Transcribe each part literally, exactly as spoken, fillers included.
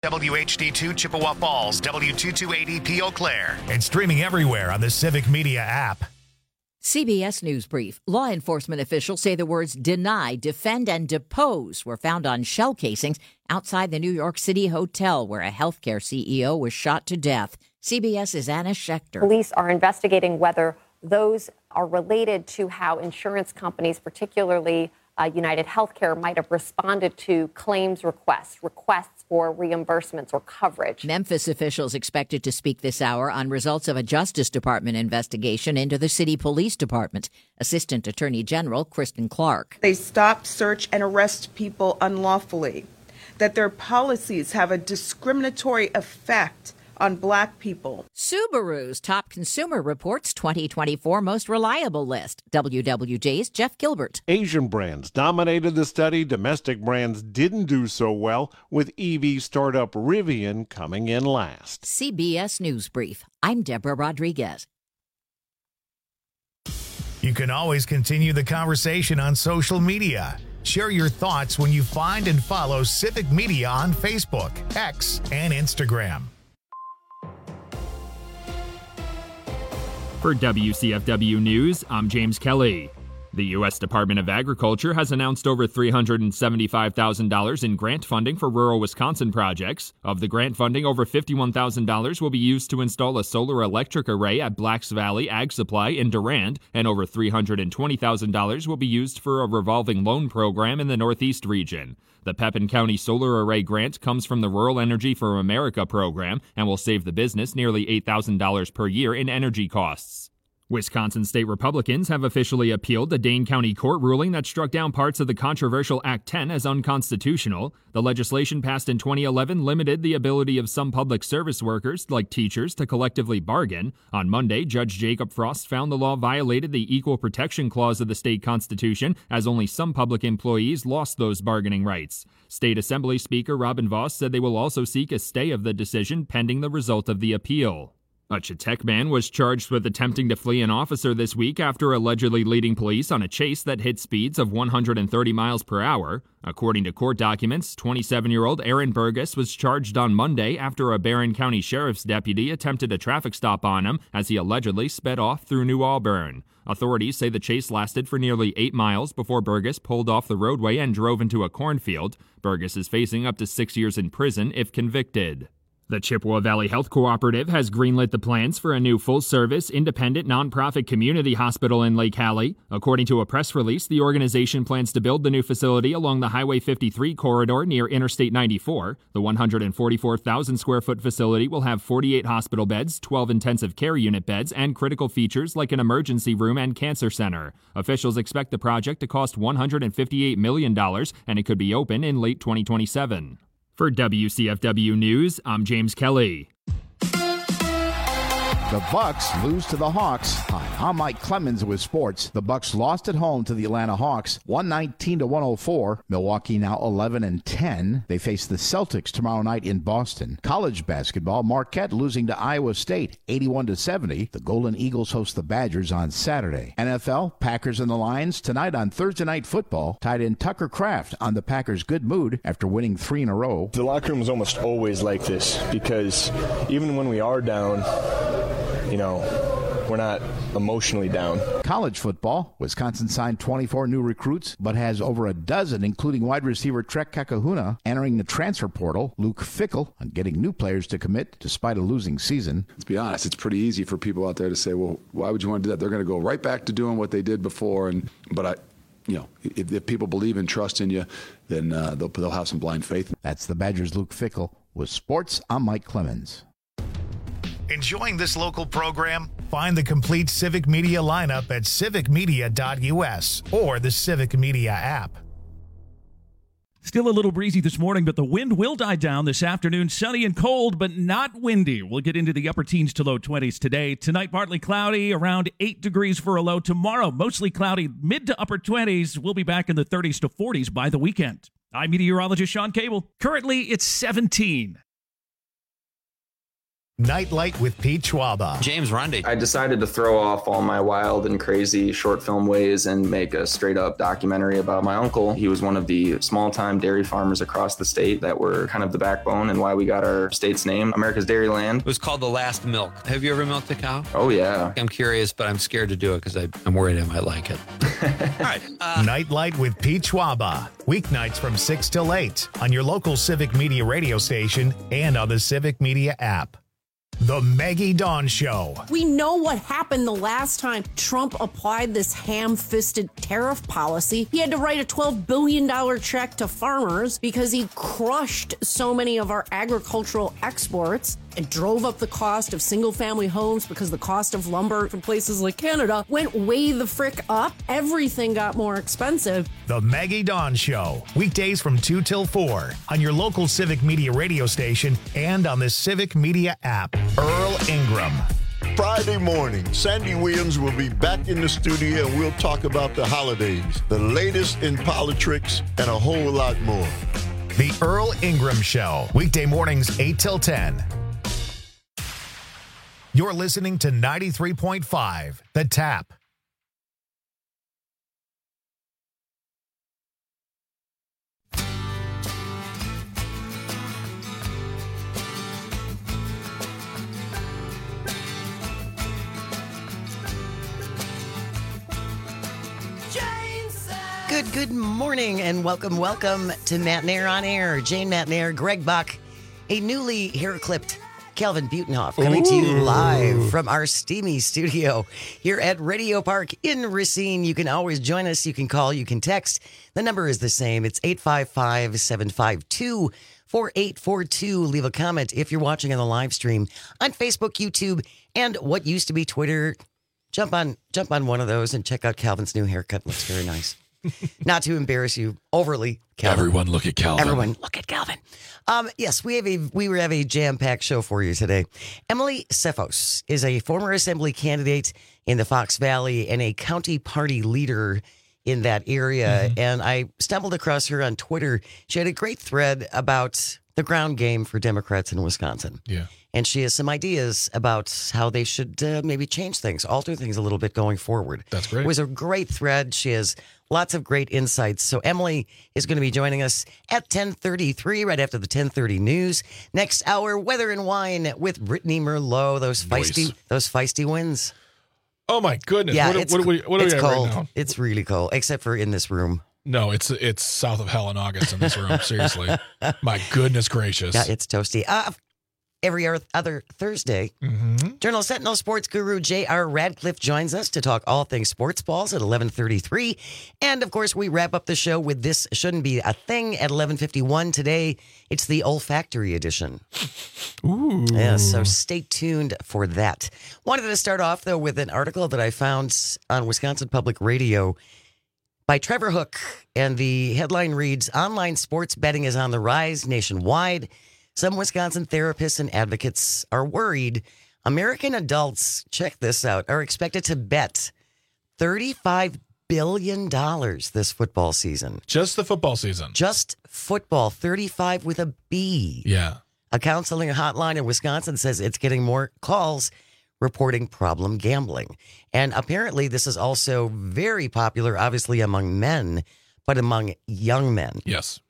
W H D two Chippewa Falls, W two two eight zero P Eau Claire, and streaming everywhere on the Civic Media app. C B S News Brief. Law enforcement officials say the words deny, defend, and depose were found on shell casings outside the New York City hotel where a healthcare C E O was shot to death. CBS's Anna Schechter. Police are investigating whether those are related to how insurance companies, particularly uh, United Healthcare, might have responded to claims requests, requests for reimbursements or coverage. Memphis officials expected to speak this hour on results of a Justice Department investigation into the city police department. Assistant Attorney General Kristen Clark. They stop, search, and arrest people unlawfully, that their policies have a discriminatory effect on black people. Subaru's top consumer reports twenty twenty-four most reliable list. W W J's Jeff Gilbert. Asian brands dominated the study. Domestic brands didn't do so well, with E V startup Rivian coming in last. C B S News Brief. I'm Deborah Rodriguez. You can always continue the conversation on social media. Share your thoughts when you find and follow Civic Media on Facebook, X, and Instagram. For W C F W News, I'm James Kelly. The U S Department of Agriculture has announced over three hundred seventy-five thousand dollars in grant funding for rural Wisconsin projects. Of the grant funding, over fifty-one thousand dollars will be used to install a solar electric array at Blacks Valley Ag Supply in Durand, and over three hundred twenty thousand dollars will be used for a revolving loan program in the Northeast region. The Pepin County Solar Array Grant comes from the Rural Energy for America program and will save the business nearly eight thousand dollars per year in energy costs. Wisconsin state Republicans have officially appealed the Dane County court ruling that struck down parts of the controversial Act ten as unconstitutional. The legislation passed in twenty eleven limited the ability of some public service workers, like teachers, to collectively bargain. On Monday, Judge Jacob Frost found the law violated the Equal Protection Clause of the state constitution, as only some public employees lost those bargaining rights. State Assembly Speaker Robin Vos said they will also seek a stay of the decision pending the result of the appeal. A Chetek man was charged with attempting to flee an officer this week after allegedly leading police on a chase that hit speeds of one hundred thirty miles per hour. According to court documents, twenty-seven-year-old Aaron Burgess was charged on Monday after a Barron County Sheriff's deputy attempted a traffic stop on him as he allegedly sped off through New Auburn. Authorities say the chase lasted for nearly eight miles before Burgess pulled off the roadway and drove into a cornfield. Burgess is facing up to six years in prison if convicted. The Chippewa Valley Health Cooperative has greenlit the plans for a new full-service, independent, nonprofit community hospital in Lake Hallie. According to a press release, the organization plans to build the new facility along the Highway fifty-three corridor near Interstate ninety-four. The one hundred forty-four thousand square foot facility will have forty-eight hospital beds, twelve intensive care unit beds, and critical features like an emergency room and cancer center. Officials expect the project to cost one hundred fifty-eight million dollars, and it could be open in late twenty twenty-seven. For W C F W News, I'm James Kelly. The Bucks lose to the Hawks. Hi, I'm Mike Clemens with sports. The Bucks lost at home to the Atlanta Hawks, one nineteen to one oh four. Milwaukee now eleven and ten. They face the Celtics tomorrow night in Boston. College basketball, Marquette losing to Iowa State, eighty-one to seventy. The Golden Eagles host the Badgers on Saturday. N F L, Packers and the Lions tonight on Thursday Night Football. Tied in Tucker Kraft on the Packers' good mood after winning three in a row. The locker room is almost always like this because even when we are down, you know, we're not emotionally down. College football, Wisconsin signed twenty-four new recruits, but has over a dozen, including wide receiver Trek Kakahuna, entering the transfer portal. Luke Fickell on getting new players to commit despite a losing season. Let's be honest, it's pretty easy for people out there to say, well, why would you want to do that? They're going to go right back to doing what they did before. And But, I, you know, if, if people believe and trust in you, then uh, they'll, they'll have some blind faith. That's the Badgers' Luke Fickell. With sports, I'm Mike Clemens. Enjoying this local program? Find the complete Civic Media lineup at civic media dot u s or the Civic Media app. Still a little breezy this morning, but the wind will die down this afternoon. Sunny and cold, but not windy. We'll get into the upper teens to low twenties today. Tonight, partly cloudy, around eight degrees for a low. Tomorrow, mostly cloudy, mid to upper twenties. We'll be back in the thirties to forties by the weekend. I'm meteorologist Sean Cable. Currently, it's seventeen. Nightlight with Pete Schwaba. James Rundy. I decided to throw off all my wild and crazy short film ways and make a straight up documentary about my uncle. He was one of the small time dairy farmers across the state that were kind of the backbone and why we got our state's name, America's Dairyland. It was called The Last Milk. Have you ever milked a cow? Oh, yeah. I'm curious, but I'm scared to do it because I'm worried I might like it. All right. Uh, Nightlight with Pete Schwaba. Weeknights from six till eight on your local Civic Media radio station and on the Civic Media app. The Maggie Dawn Show. We know what happened the last time Trump applied this ham-fisted tariff policy. He had to write a twelve billion dollars check to farmers because he crushed so many of our agricultural exports and drove up the cost of single-family homes because the cost of lumber from places like Canada went way the frick up. Everything got more expensive. The Maggie Dawn Show. Weekdays from two till four on your local Civic Media radio station and on the Civic Media app. Earl Ingram. Friday morning, Sandy Williams will be back in the studio and we'll talk about the holidays, the latest in politics, and a whole lot more. The Earl Ingram Show. Weekday mornings, eight till ten. You're listening to ninety-three point five, The Tap. Good, good morning and welcome, welcome to Matt Nair on Air. Jane Matt Nair, Greg Buck, a newly hair-clipped Calvin Butenhoff coming Ooh. to you live from our steamy studio here at Radio Park in Racine. You can always join us. You can call. You can text. The number is the same. It's eight five five, seven five two, four eight four two. Leave a comment if you're watching on the live stream on Facebook, YouTube, and what used to be Twitter. Jump on, jump on one of those and check out Calvin's new haircut. Looks very nice. Not to embarrass you overly, Calvin. Everyone look at Calvin. Everyone look at Calvin. Um, yes, we have a we have a jam-packed show for you today. Emily Sefos is a former assembly candidate in the Fox Valley and a county party leader in that area. Mm-hmm. And I stumbled across her on Twitter. She had a great thread about the ground game for Democrats in Wisconsin. Yeah. And she has some ideas about how they should uh, maybe change things, alter things a little bit going forward. That's great. It was a great thread. She has lots of great insights. So Emily is going to be joining us at ten thirty-three, right after the ten thirty news. Next hour, Weather and Wine with Brittany Merlot. Those feisty, nice. those feisty winds. Oh my goodness! Yeah, what, it's, what, what, what are it's we at cold. right now? It's really cold, except for in this room. No, it's it's south of hell in August in this room. Seriously, my goodness gracious! Yeah, it's toasty. Uh, Every other Thursday, mm-hmm. Journal Sentinel sports guru J R Radcliffe joins us to talk all things sports balls at eleven thirty-three. And, of course, we wrap up the show with This Shouldn't Be a Thing at eleven fifty-one. Today, it's the olfactory edition. Ooh. Yeah, so stay tuned for that. Wanted to start off, though, with an article that I found on Wisconsin Public Radio by Trevor Hook. And the headline reads, Online sports betting is on the rise nationwide. Some Wisconsin therapists and advocates are worried American adults, check this out, are expected to bet thirty-five billion dollars this football season. Just the football season. Just football, thirty-five with a B. Yeah. A counseling hotline in Wisconsin says it's getting more calls reporting problem gambling. And apparently this is also very popular, obviously, among men, but among young men. Yes.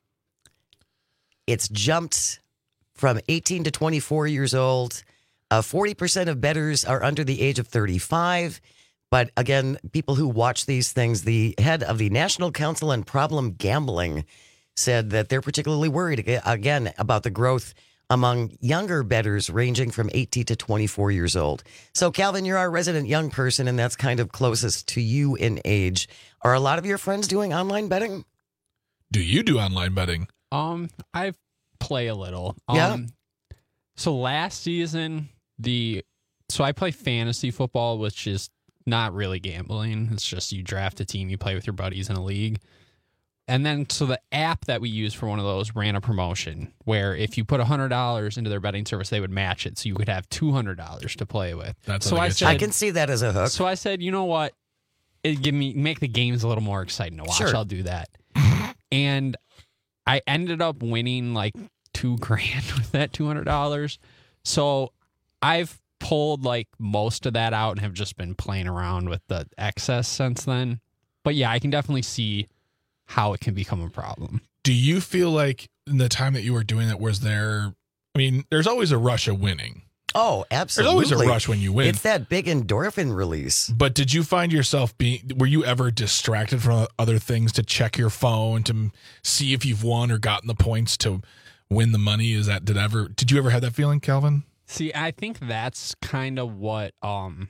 It's jumped from eighteen to twenty-four years old. Uh, forty percent of bettors are under the age of thirty-five. But again, people who watch these things, the head of the National Council on Problem Gambling said that they're particularly worried, again, about the growth among younger bettors ranging from eighteen to twenty-four years old. So, Calvin, you're our resident young person, and that's kind of closest to you in age. Are a lot of your friends doing online betting? Do you do online betting? Um, I play a little. Yeah. Um, so last season, the so I play fantasy football, which is not really gambling. It's just you draft a team, you play with your buddies in a league. And then, so the app that we use for one of those ran a promotion where if you put one hundred dollars into their betting service, they would match it. So you could have two hundred dollars to play with. That's so I said, I can see that as a hook. So I said, you know what? It give me make the games a little more exciting to watch. Sure. I'll do that. And I ended up winning like two grand with that two hundred dollars. So I've pulled like most of that out and have just been playing around with the excess since then. But yeah, I can definitely see how it can become a problem. Do you feel like in the time that you were doing it, was there, I mean, there's always a rush of winning. Oh, absolutely. There's always a rush when you win. It's that big endorphin release. But did you find yourself being, were you ever distracted from other things to check your phone, to see if you've won or gotten the points to win the money? Is that, did ever, did you ever have that feeling, Calvin? See, I think that's kind of what um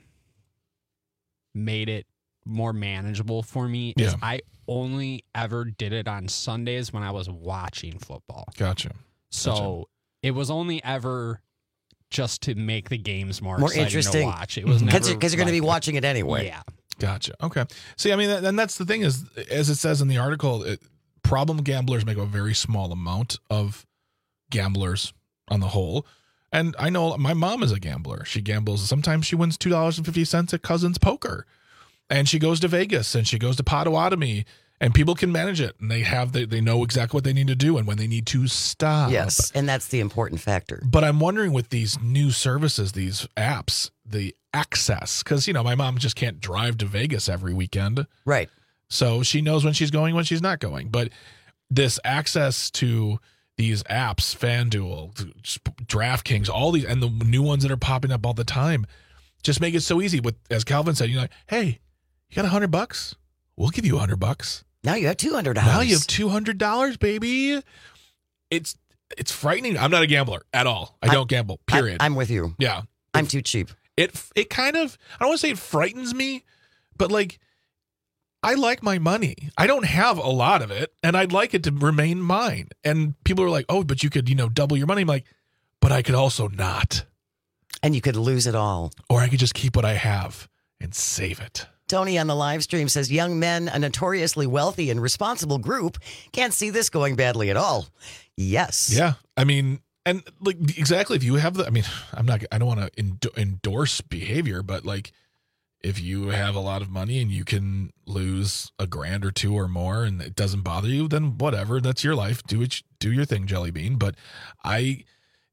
made it more manageable for me. Is Yeah. I only ever did it on Sundays when I was watching football. Gotcha. So Gotcha. it was only ever just to make the games more, More exciting interesting. to watch. It was Because never you're, you're going to be like- watching it anyway. Yeah. Gotcha. Okay. See, I mean, and that's the thing is, as it says in the article, it, problem gamblers make a very small amount of gamblers on the whole. And I know my mom is a gambler. She gambles. Sometimes she wins two dollars and fifty cents at Cousins Poker. And she goes to Vegas and she goes to Potawatomi, and people can manage it. And they have, they, they know exactly what they need to do and when they need to stop. Yes, and that's the important factor. But I'm wondering with these new services, these apps, the access, because, you know, my mom just can't drive to Vegas every weekend. Right. So she knows when she's going, when she's not going. But this access to these apps, FanDuel, DraftKings, all these, and the new ones that are popping up all the time, just make it so easy. With, as Calvin said, you're like, hey, you got a hundred bucks? We'll give you a hundred bucks. Now you have two hundred dollars. Now you have two hundred dollars, baby. It's it's frightening. I'm not a gambler at all. I, I don't gamble, period. I, I'm with you. Yeah. I'm too cheap. It it kind of, I don't want to say it frightens me, but like, I like my money. I don't have a lot of it, and I'd like it to remain mine. And people are like, oh, but you could, you know, double your money. I'm like, but I could also not. And you could lose it all. Or I could just keep what I have and save it. Tony on the live stream says, young men, a notoriously wealthy and responsible group, can't see this going badly at all. Yes. Yeah. I mean, and like exactly, if you have the, I mean, I'm not, I don't want to endo- endorse behavior, but like, if you have a lot of money and you can lose a grand or two or more and it doesn't bother you, then whatever, that's your life. Do it, do your thing, Jelly Bean. But I,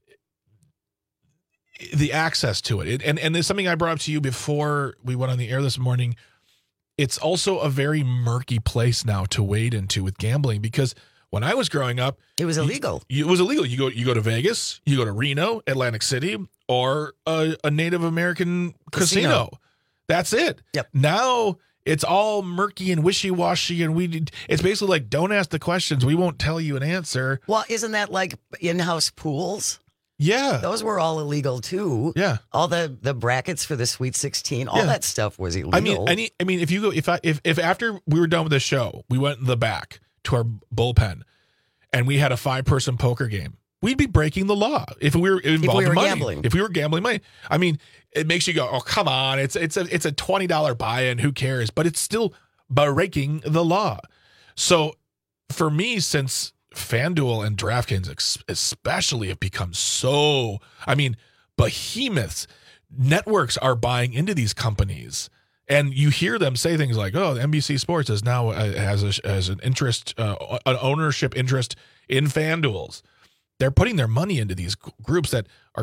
the access to it, it and, and there's something I brought up to you before we went on the air this morning. It's also a very murky place now to wade into with gambling, because when I was growing up, it was illegal. You, it was illegal. You go, you go to Vegas, you go to Reno, Atlantic City, or a, a Native American casino. casino. That's it. Yep. Now it's all murky and wishy-washy, and we it's basically like, don't ask the questions. We won't tell you an answer. Well, isn't that like in-house pools? Yeah. Those were all illegal too. Yeah. All the, the brackets for the Sweet sixteen, all Yeah. that stuff was illegal. I mean, I mean, I mean, if you go, if I, if, if after we were done with the show, we went in the back to our bullpen and we had a five-person poker game, we'd be breaking the law if we were involved If we were in money. gambling. If we were gambling money, I mean, it makes you go, oh, come on, it's it's a it's a twenty dollars buy-in, who cares? But it's still breaking the law. So for me, since FanDuel and DraftKings ex- especially have become so, I mean, behemoths, networks are buying into these companies. And you hear them say things like, "Oh, N B C Sports is now uh, has a, has an interest, uh, an ownership interest in FanDuel's." They're putting their money into these g- groups that are,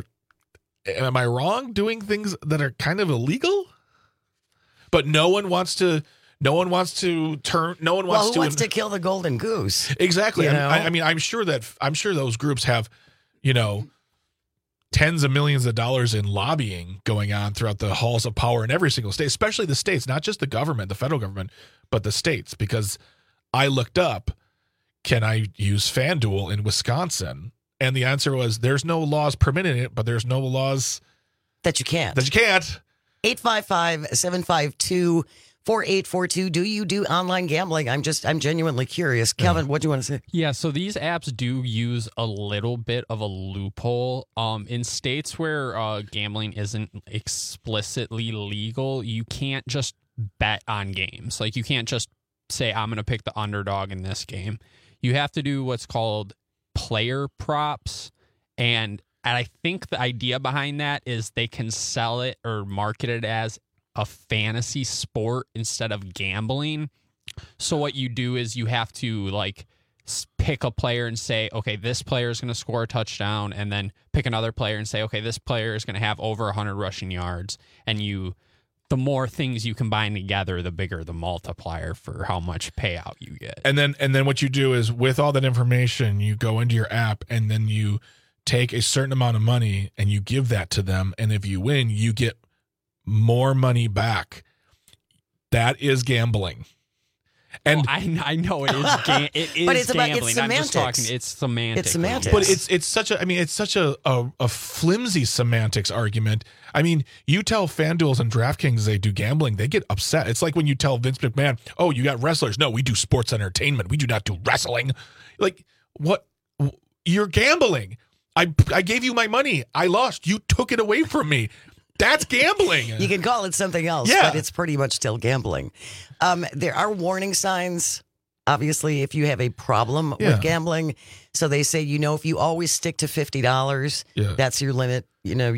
am I wrong, doing things that are kind of illegal? But no one wants to. No one wants to turn. No one wants well, who to. wants to kill the golden goose? Exactly. You I, know? I, I mean, I'm sure that I'm sure those groups have, you know, tens of millions of dollars in lobbying going on throughout the halls of power in every single state, especially the states, not just the government, the federal government, but the states. Because I looked up, can I use FanDuel in Wisconsin? And the answer was, there's no laws permitting it, but there's no laws that you can't. That you can't. eight five five, seven five two, four eight four two. Do you do online gambling? I'm just, I'm genuinely curious. Calvin, what do you want to say? Yeah, so these apps do use a little bit of a loophole. Um, in states where uh, gambling isn't explicitly legal, you can't just bet on games. Like, you can't just say, I'm going to pick the underdog in this game. You have to do what's called player props. And, and I think the idea behind that is they can sell it or market it as a fantasy sport instead of gambling. So what you do is you have to like pick a player and say, okay, this player is going to score a touchdown, and then pick another player and say, okay, this player is going to have over one hundred rushing yards, and you the more things you combine together, the bigger the multiplier for how much payout you get. And then and then what you do is, with all that information, you go into your app and then you take a certain amount of money and you give that to them. And if you win, you get more money back. That is gambling. And well, I, I know it is, ga- it is but it's gambling. About, it's I'm just semantics. talking. It's semantics. It's semantics. But it's it's such a I mean it's such a, a a flimsy semantics argument. I mean, you tell FanDuels and DraftKings they do gambling, they get upset. It's like when you tell Vince McMahon, "Oh, you got wrestlers." No, we do sports entertainment. We do not do wrestling. Like, what? You're gambling. I I gave you my money. I lost. You took it away from me. That's gambling. You can call it something else, yeah. but it's pretty much still gambling. Um, there are warning signs, obviously, if you have a problem Yeah. with gambling. So they say, you know, if you always stick to fifty dollars, Yeah. that's your limit. You know,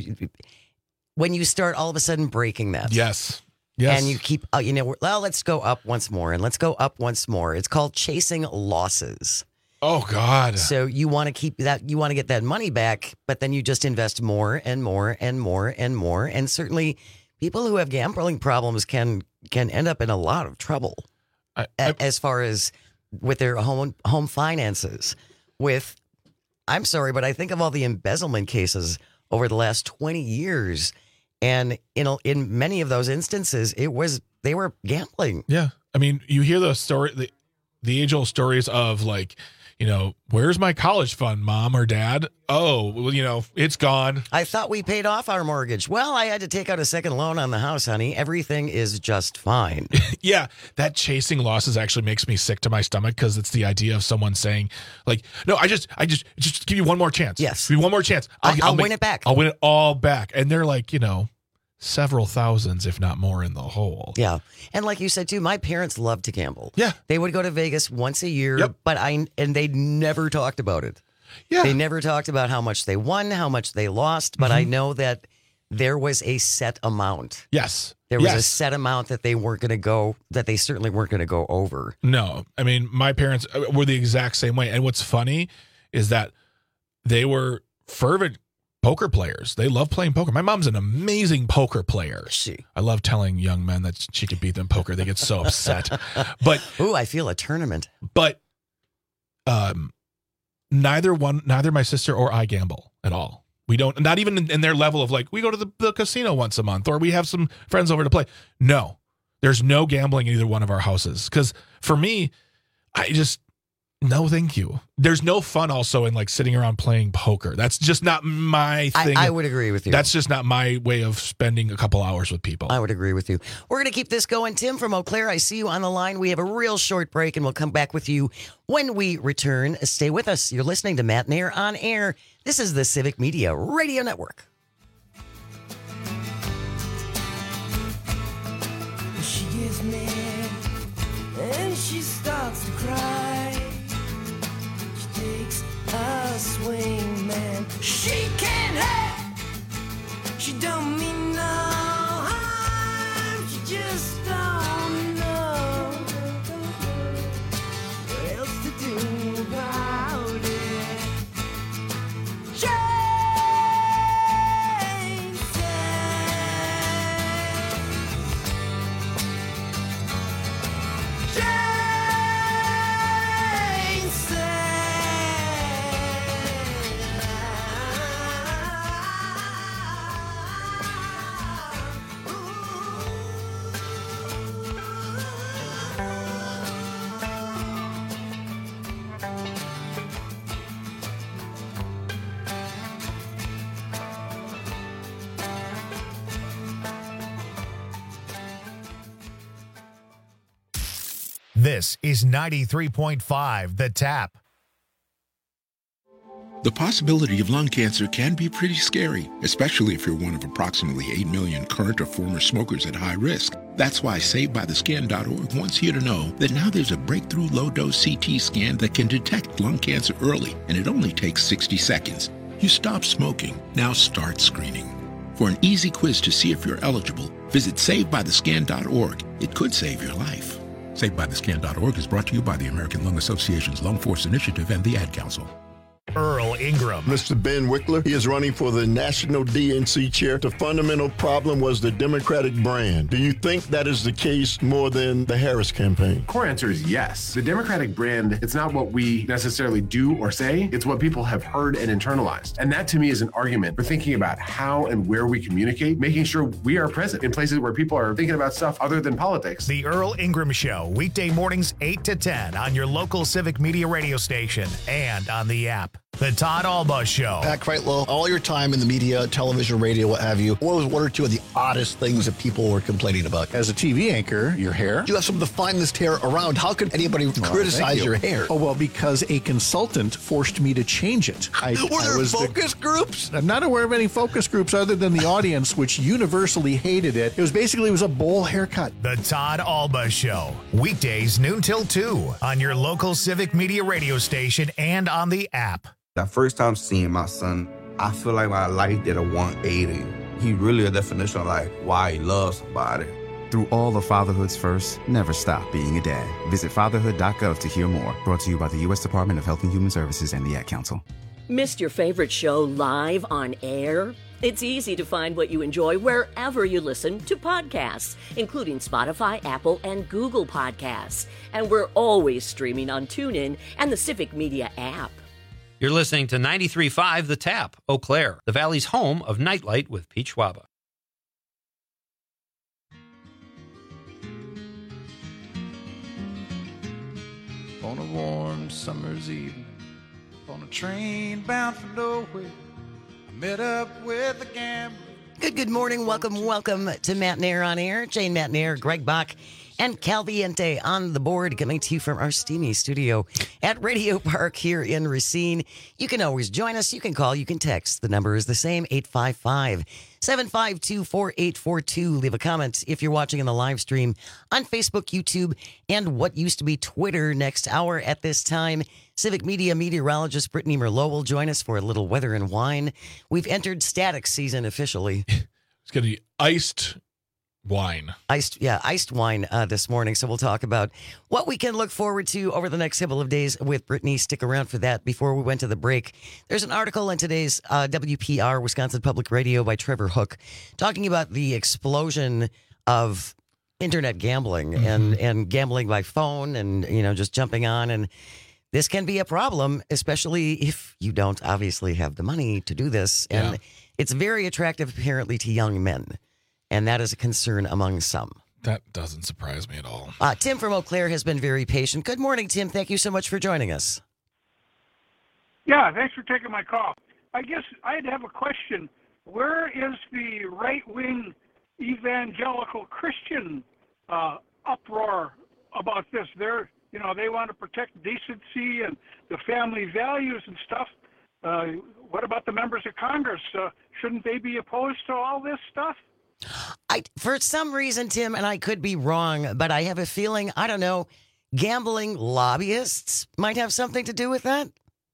when you start all of a sudden breaking that. Yes. Yes. And you keep, uh, you know, well, let's go up once more and let's go up once more. It's called chasing losses. Oh, God. So you want to keep that, you want to get that money back, but then you just invest more and more and more and more. And certainly people who have gambling problems can can end up in a lot of trouble I, I, as far as with their home home finances. With, I'm sorry, but I think of all the embezzlement cases over the last twenty years. And in a, in many of those instances, it was they were gambling. Yeah. I mean, you hear the story, the, the age old stories of like, you know, where's my college fund, mom or dad? Oh, well, you know, it's gone. I thought we paid off our mortgage. Well, I had to take out a second loan on the house, honey. Everything is just fine. Yeah, that chasing losses actually makes me sick to my stomach because it's the idea of someone saying, like, no, I just, I just, just give you one more chance. Yes. Give me one more chance. I'll, I'll, make, win it back. I'll win it all back. And they're like, you know, several thousands, if not more, in the hole. Yeah. And like you said, too, my parents loved to gamble. Yeah. They would go to Vegas once a year, Yep. but I, and they never talked about it. Yeah. They never talked about how much they won, how much they lost, but Mm-hmm. I know that there was a set amount. Yes. There was yes. a set amount that they weren't going to go, that they certainly weren't going to go over. No, I mean, my parents were the exact same way. And what's funny is that they were fervent poker players. They love playing poker. My mom's an amazing poker player. She. I love telling young men that she could beat them poker. They get so upset. But ooh, I feel a tournament. But um, neither one, neither my sister or I gamble at all. We don't, not even in, in their level of like, we go to the, the casino once a month or we have some friends over to play. No, there's no gambling in either one of our houses. Because for me, I just, no, thank you. There's no fun also in like sitting around playing poker. That's just not my thing. I, I would agree with you. That's just not my way of spending a couple hours with people. I would agree with you. We're going to keep this going. Tim from Eau Claire, I see you on the line. We have a real short break and we'll come back with you when we return. Stay with us. You're listening to Matt Nair on Air. This is the Civic Media Radio Network. She gets mad and she starts to cry. She takes a swing, man. She can't help. She don't mean no harm. She just don't know what else to do about it. Jane This is ninety-three point five The Tap. The possibility of lung cancer can be pretty scary, especially if you're one of approximately eight million current or former smokers at high risk. That's why Saved By The Scan dot org wants you to know that now there's a breakthrough low-dose C T scan that can detect lung cancer early, and it only takes sixty seconds. You stop smoking, now start screening. For an easy quiz to see if you're eligible, visit Saved By The Scan dot org. It could save your life. Saved By The Scan dot org is brought to you by the American Lung Association's Lung Force Initiative and the Ad Council. Earl Ingram. Mister Ben Wickler, he is running for the National D N C chair. The fundamental problem was the Democratic brand. Do you think that is the case more than the Harris campaign? Core answer is yes. The Democratic brand, it's not what we necessarily do or say, it's what people have heard and internalized. And that to me is an argument for thinking about how and where we communicate, making sure we are present in places where people are thinking about stuff other than politics. The Earl Ingram Show, weekday mornings eight to ten on your local Civic Media radio station and on the app. The Todd Alba Show. Pat Kreitlow, all your time in the media, television, radio, what have you, what was one or two of the oddest things that people were complaining about? As a T V anchor, your hair. You have some of the finest hair around. How could anybody Well, criticize you. your hair? Oh, well, because a consultant forced me to change it. I, Were there I was focus the, groups? I'm not aware of any focus groups other than the audience, which universally hated it. It was basically, it was a bowl haircut. The Todd Alba Show, weekdays noon till two on your local Civic Media radio station and on the app. That first time seeing my son, I feel like my life did a one eighty. He really a definition of like why he loves somebody. Through all of fatherhood's first, never stop being a dad. Visit fatherhood dot gov to hear more. Brought to you by the U S Department of Health and Human Services and the Ad Council. Missed your favorite show live on air? It's easy to find what you enjoy wherever you listen to podcasts, including Spotify, Apple, and Google Podcasts. And we're always streaming on TuneIn and the Civic Media app. You're listening to ninety-three point five The Tap, Eau Claire, the Valley's home of Nightlight with Pete Schwaba. On a warm summer's evening, on a train bound for nowhere, I met up with a gambler. Good, good morning. Welcome, welcome to Matt Nair on Air. Jane Matt Nair, Greg Bach, and Calviente on the board, coming to you from our steamy studio at Radio Park here in Racine. You can always join us. You can call. You can text. The number is the same, eight five five, seven five two, four eight four two. Leave a comment if you're watching in the live stream on Facebook, YouTube, and what used to be Twitter. Next hour at this time, Civic Media meteorologist Brittany Merlot will join us for a little weather and wine. We've entered static season officially. It's going to be iced wine. Iced, yeah, iced wine uh, this morning. So we'll talk about what we can look forward to over the next couple of days with Brittany. Stick around for that. Before we went to the break, there's an article in today's uh, W P R, Wisconsin Public Radio, by Trevor Hook, talking about the explosion of internet gambling mm-hmm. and, and gambling by phone and, you know, just jumping on. And this can be a problem, especially if you don't obviously have the money to do this. And yeah. It's very attractive, apparently, to young men. And that is a concern among some. That doesn't surprise me at all. Uh, Tim from Eau Claire has been very patient. Good morning, Tim. Thank you so much for joining us. Yeah, thanks for taking my call. I guess I'd have a question. Where is the right-wing evangelical Christian uh, uproar about this? They're, you know, they want to protect decency and the family values and stuff. Uh, what about the members of Congress? Uh, shouldn't they be opposed to all this stuff? I, for some reason, Tim, and I could be wrong, but I have a feeling, I don't know, gambling lobbyists might have something to do with that.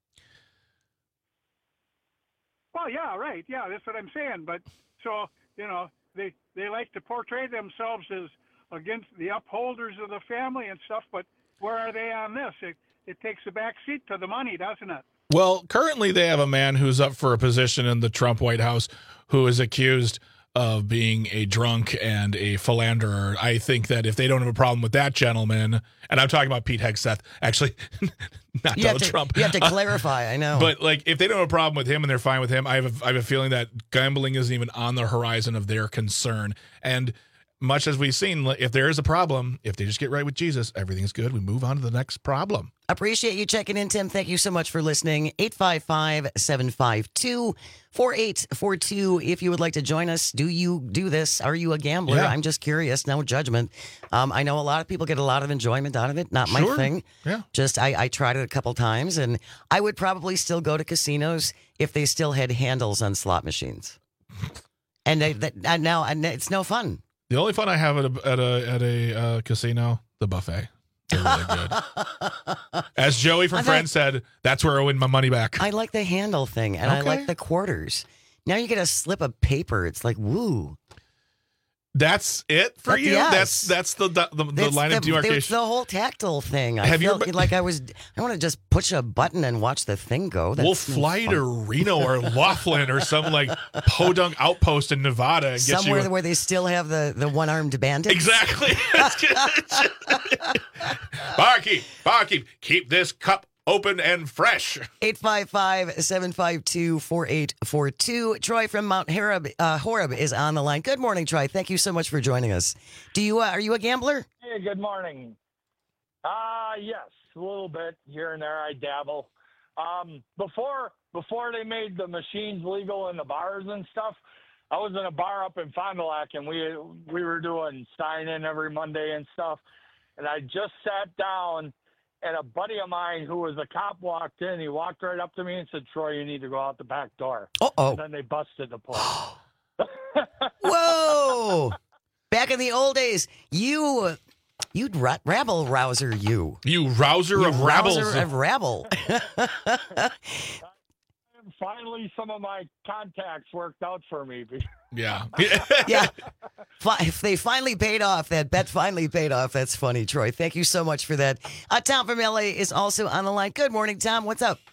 Well, yeah, right. Yeah, that's what I'm saying. But so, you know, they, they like to portray themselves as against the upholders of the family and stuff, but where are they on this? It, it takes a back seat to the money, doesn't it? Well, currently they have a man who's up for a position in the Trump White House who is accused of being a drunk and a philanderer. I think that if they don't have a problem with that gentleman, and I'm talking about Pete Hegseth, actually, not you Donald to, Trump. You have to clarify, I know. But like, if they don't have a problem with him and they're fine with him, I have a, I have a feeling that gambling isn't even on the horizon of their concern. And much as we've seen, if there is a problem, if they just get right with Jesus, everything's good. We move on to the next problem. Appreciate you checking in, Tim. Thank you so much for listening. eight five five, seven five two, four eight four two. If you would like to join us, do you do this? Are you a gambler? Yeah. I'm just curious. No judgment. Um, I know a lot of people get a lot of enjoyment out of it. Not my Sure. thing. Yeah. Just I, I tried it a couple times, and I would probably still go to casinos if they still had handles on slot machines. And they, that, and now and it's no fun. The only fun I have at a at a at a uh, casino, the buffet. They're really good. As Joey from I Friends thought- said, that's where I win my money back. I like the handle thing, and I Okay. like the quarters. Now you get a slip of paper. It's like, woo. That's it for That's you? yes. That's that's the the, the, the That's line the, of demarcation. It's the whole tactile thing. I Have you felt ever- like I was. I want to just push a button and watch the thing go. That's we'll no fly fun. to Reno or Laughlin or some like podunk outpost in Nevada and get Somewhere you. where they still have the, the one armed bandit. Exactly. Barkeep, barkeep, keep this cup open and fresh. eight five five, seven five two, four eight four two. Troy from Mount Horeb, uh, Horeb is on the line. Good morning, Troy. Thank you so much for joining us. Do you uh, are you a gambler? Hey, good morning. Uh, yes, a little bit here and there. I dabble. Um, before before they made the machines legal in the bars and stuff, I was in a bar up in Fond du Lac, and we we were doing sign-in every Monday and stuff. And I just sat down, and a buddy of mine who was a cop walked in. He walked right up to me and said, "Troy, you need to go out the back door." Uh-oh. And then they busted the place. Whoa! Back in the old days, you you'd ra- rabble rouser you. You rouser You of rabbles. rouser of rabble. Finally, some of my contacts worked out for me. Yeah. yeah. Fi- If they finally paid off, that bet finally paid off. That's funny, Troy. Thank you so much for that. Uh, Tom from L A is also on the line. Good morning, Tom. What's up?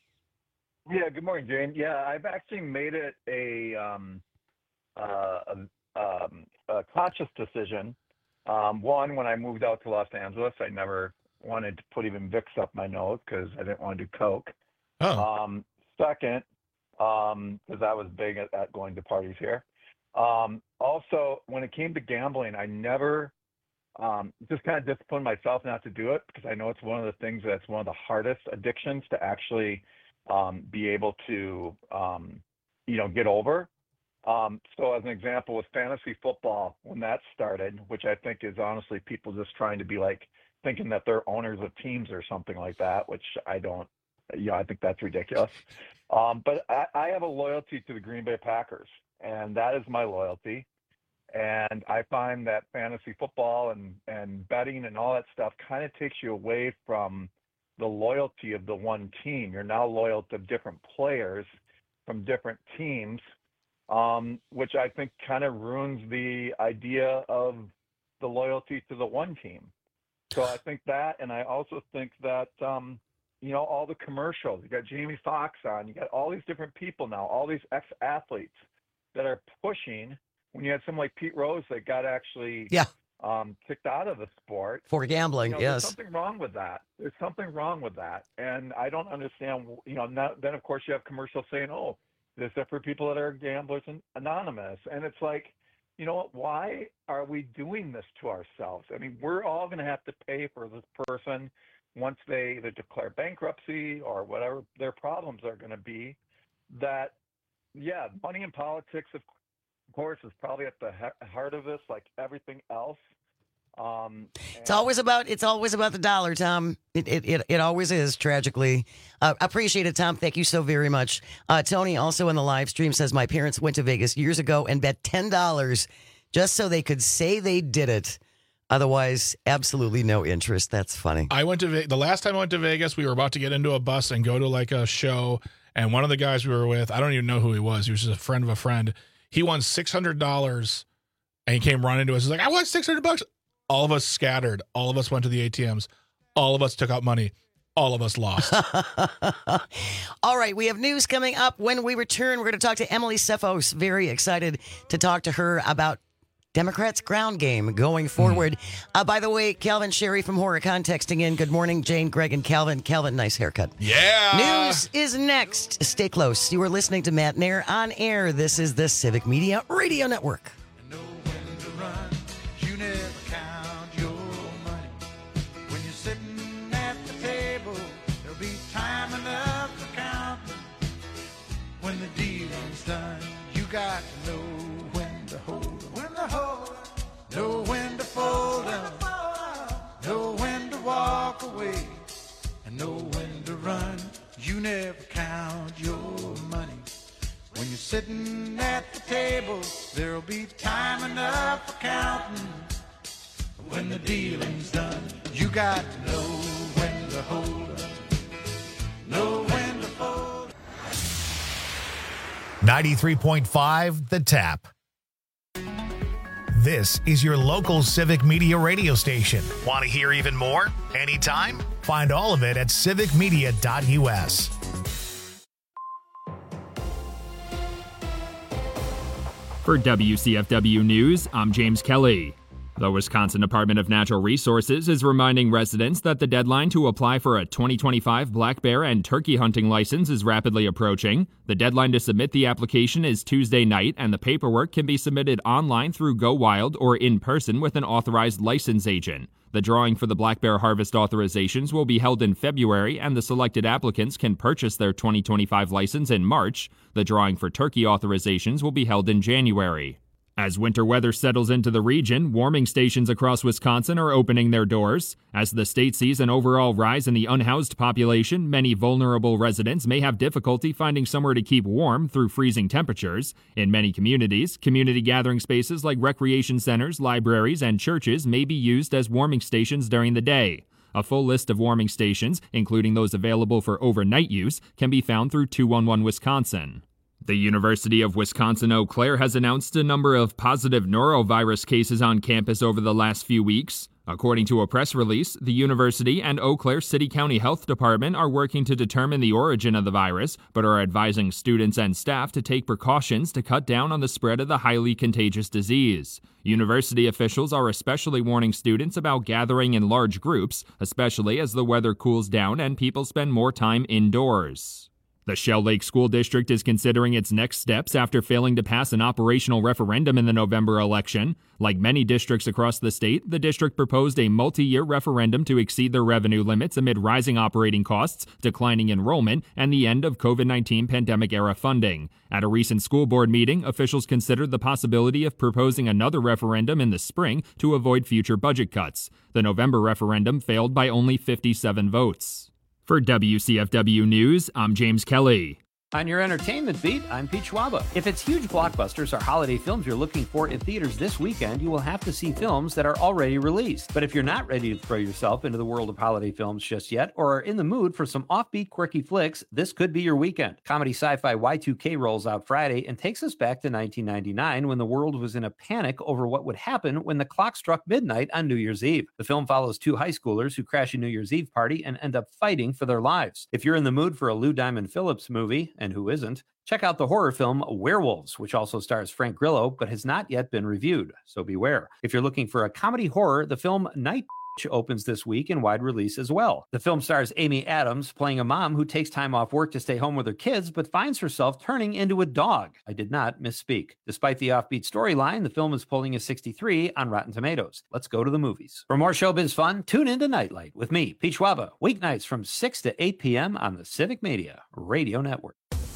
Yeah, good morning, Jane. Yeah, I've actually made it a um, uh, a, um, a conscious decision. Um, one, when I moved out to Los Angeles, I never wanted to put even Vicks up my nose because I didn't want to do coke. Oh. Um, second, because I was big at, at going to parties here. Um, also, when it came to gambling, I never um, just kind of disciplined myself not to do it because I know it's one of the things that's one of the hardest addictions to actually um, be able to, um, you know, get over. Um, so as an example, with fantasy football, when that started, which I think is honestly people just trying to be like thinking that they're owners of teams or something like that, which I don't, you know, I think that's ridiculous. Um, but I, I have a loyalty to the Green Bay Packers, and that is my loyalty. And I find that fantasy football and, and betting and all that stuff kind of takes you away from the loyalty of the one team. You're now loyal to different players from different teams, um, which I think kind of ruins the idea of the loyalty to the one team. So I think that, and I also think that, um, you know, all the commercials, you got Jamie Foxx on, you got all these different people now, all these ex-athletes that are pushing. When you had someone like Pete Rose that got actually yeah. um, kicked out of the sport. For gambling, you know, yes. There's something wrong with that. There's something wrong with that. And I don't understand, you know, now, then of course you have commercials saying, oh, this is for people that are gamblers and anonymous. And it's like, you know what, why are we doing this to ourselves? I mean, we're all going to have to pay for this person once they either declare bankruptcy or whatever their problems are going to be. That, yeah, money in politics, of course, is probably at the heart of this, like everything else. Um, It's always about it's always about the dollar, Tom. It it it, it always is. Tragically, uh, appreciate it, Tom. Thank you so very much. Uh, Tony also in the live stream says my parents went to Vegas years ago and bet ten dollars just so they could say they did it. Otherwise, absolutely no interest. That's funny. I went to Ve- the last time I went to Vegas, we were about to get into a bus and go to like a show, and one of the guys we were with, I don't even know who he was. He was just a friend of a friend. He won six hundred dollars, and he came running to us. He's like, "I won six hundred bucks." All of us scattered. All of us went to the A T Ms. All of us took out money. All of us lost. All right, we have news coming up. When we return, we're going to talk to Emily Cephos. Very excited to talk to her about Democrats' ground game going forward. Mm. Uh, by the way, Calvin Sherry from Horicon texting in. Good morning, Jane, Greg, and Calvin. Calvin, nice haircut. Yeah. News is next. Stay close. You are listening to Matt Nair on air. This is the Civic Media Radio Network. When the dealing's done, you got to know when to hold 'em, when to hold 'em, know when to fold 'em, know when to walk away, and know when to run. You never count your money. When you're sitting at the table, there'll be time enough for counting. When the dealing's done, you got to know when to hold 'em, know when to fold 'em. ninety-three point five The Tap. This is your local Civic Media radio station. Want to hear even more? Anytime? Find all of it at civic media dot u s. For W C F W News, I'm James Kelly. The Wisconsin Department of Natural Resources is reminding residents that the deadline to apply for a twenty twenty-five black bear and turkey hunting license is rapidly approaching. The deadline to submit the application is Tuesday night, and the paperwork can be submitted online through Go Wild or in person with an authorized license agent. The drawing for the black bear harvest authorizations will be held in February, and the selected applicants can purchase their twenty twenty-five license in March. The drawing for turkey authorizations will be held in January. As winter weather settles into the region, warming stations across Wisconsin are opening their doors. As the state sees an overall rise in the unhoused population, many vulnerable residents may have difficulty finding somewhere to keep warm through freezing temperatures. In many communities, community gathering spaces like recreation centers, libraries, and churches may be used as warming stations during the day. A full list of warming stations, including those available for overnight use, can be found through two one one Wisconsin. The University of Wisconsin-Eau Claire has announced a number of positive norovirus cases on campus over the last few weeks. According to a press release, the university and Eau Claire City County Health Department are working to determine the origin of the virus, but are advising students and staff to take precautions to cut down on the spread of the highly contagious disease. University officials are especially warning students about gathering in large groups, especially as the weather cools down and people spend more time indoors. The Shell Lake School District is considering its next steps after failing to pass an operational referendum in the November election. Like many districts across the state, the district proposed a multi-year referendum to exceed their revenue limits amid rising operating costs, declining enrollment, and the end of COVID nineteen pandemic-era funding. At a recent school board meeting, officials considered the possibility of proposing another referendum in the spring to avoid future budget cuts. The November referendum failed by only fifty-seven votes. For W C F W News, I'm James Kelly. On your entertainment beat, I'm Pete Schwaba. If it's huge blockbusters or holiday films you're looking for in theaters this weekend, you will have to see films that are already released. But if you're not ready to throw yourself into the world of holiday films just yet, or are in the mood for some offbeat, quirky flicks, this could be your weekend. Comedy sci-fi Y two K rolls out Friday and takes us back to nineteen ninety-nine when the world was in a panic over what would happen when the clock struck midnight on New Year's Eve. The film follows two high schoolers who crash a New Year's Eve party and end up fighting for their lives. If you're in the mood for a Lou Diamond Phillips movie, and who isn't, check out the horror film Werewolves, which also stars Frank Grillo, but has not yet been reviewed, so beware. If you're looking for a comedy horror, the film Night opens this week in wide release as well. The film stars Amy Adams playing a mom who takes time off work to stay home with her kids, but finds herself turning into a dog. I did not misspeak. Despite the offbeat storyline, the film is pulling a sixty-three on Rotten Tomatoes. Let's go to the movies. For more showbiz fun, tune into Nightlight with me, Pete Schwaba, weeknights from six to eight p.m. on the Civic Media Radio Network.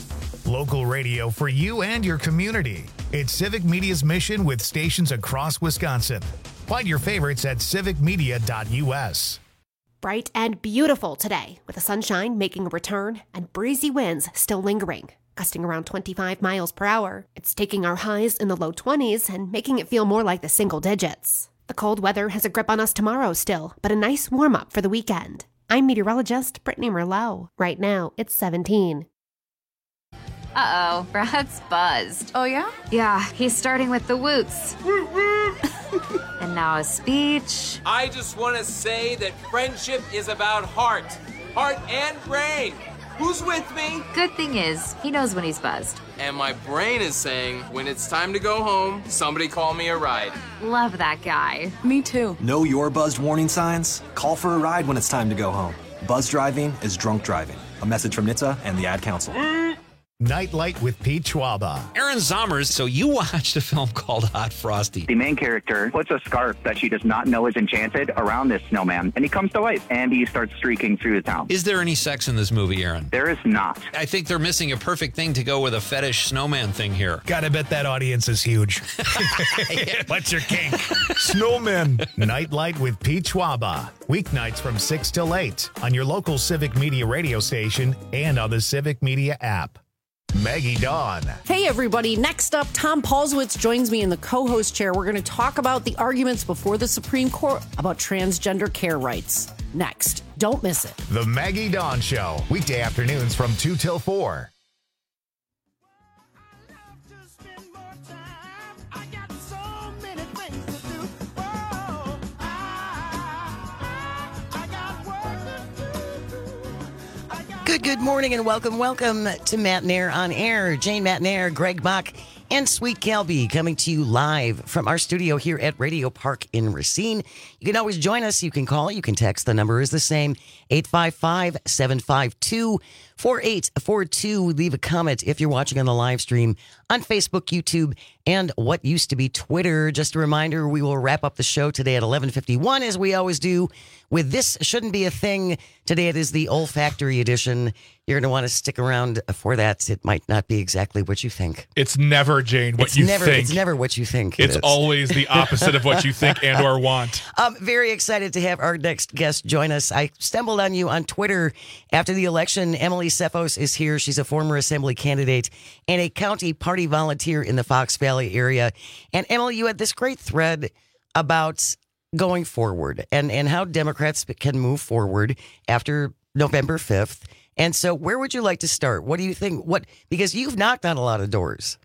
Local radio for you and your community. It's Civic Media's mission with stations across Wisconsin. Find your favorites at civic media dot u s. Bright and beautiful today, with the sunshine making a return and breezy winds still lingering, gusting around twenty-five miles per hour. It's taking our highs in the low twenties and making it feel more like the single digits. The cold weather has a grip on us tomorrow still, but a nice warm-up for the weekend. I'm meteorologist Brittany Merlot. Right now, it's seventeen. Uh-oh, Brad's buzzed. Oh, yeah? Yeah, he's starting with the woots. And now a speech. I just want to say that friendship is about heart. Heart and brain. Who's with me? Good thing is, he knows when he's buzzed. And my brain is saying, when it's time to go home, somebody call me a ride. Love that guy. Me too. Know your buzzed warning signs? Call for a ride when it's time to go home. Buzz driving is drunk driving. A message from N H T S A and the Ad Council. Nightlight with Pete Schwaba. Aaron Zommers, so you watched a film called Hot Frosty. The main character puts a scarf that she does not know is enchanted around this snowman, and he comes to life, and he starts streaking through the town. Is there any sex in this movie, Aaron? There is not. I think they're missing a perfect thing to go with a fetish snowman thing here. Gotta bet that audience is huge. What's your kink? Snowmen. Nightlight with Pete Schwaba. Weeknights from six till eight on your local Civic Media radio station and on the Civic Media app. Maggie Dawn. Hey, everybody. Next up, Tom Paulswitz joins me in the co-host chair. We're going to talk about the arguments before the Supreme Court about transgender care rights. Next. Don't miss it. The Maggie Dawn Show. Weekday afternoons from two till four. I got so many things Good, good morning and welcome, welcome to Matt Nair on Air. Jane Matt Nair, Greg Bach, and Sweet Calby coming to you live from our studio here at Radio Park in Racine. You can always join us. You can call, you can text. The number is the same, eight five five, seven five two, four eight four two. Leave a comment if you're watching on the live stream on Facebook, YouTube, and what used to be Twitter. Just a reminder, we will wrap up the show today at eleven fifty-one, as we always do, with This Shouldn't Be a Thing. Today it is the olfactory edition. You're going to want to stick around for that. It might not be exactly what you think. It's never, Jane, what it's you never, think. It's never what you think. It's it always the opposite of what you think and or want. I'm very excited to have our next guest join us. I stumbled on you on Twitter after the election. Emily Cephos is here. She's a former assembly candidate and a county party volunteer in the Fox Valley area. And Emily, you had this great thread about going forward and, and how Democrats can move forward after November fifth. And so where would you like to start? What do you think? What, because you've knocked on a lot of doors.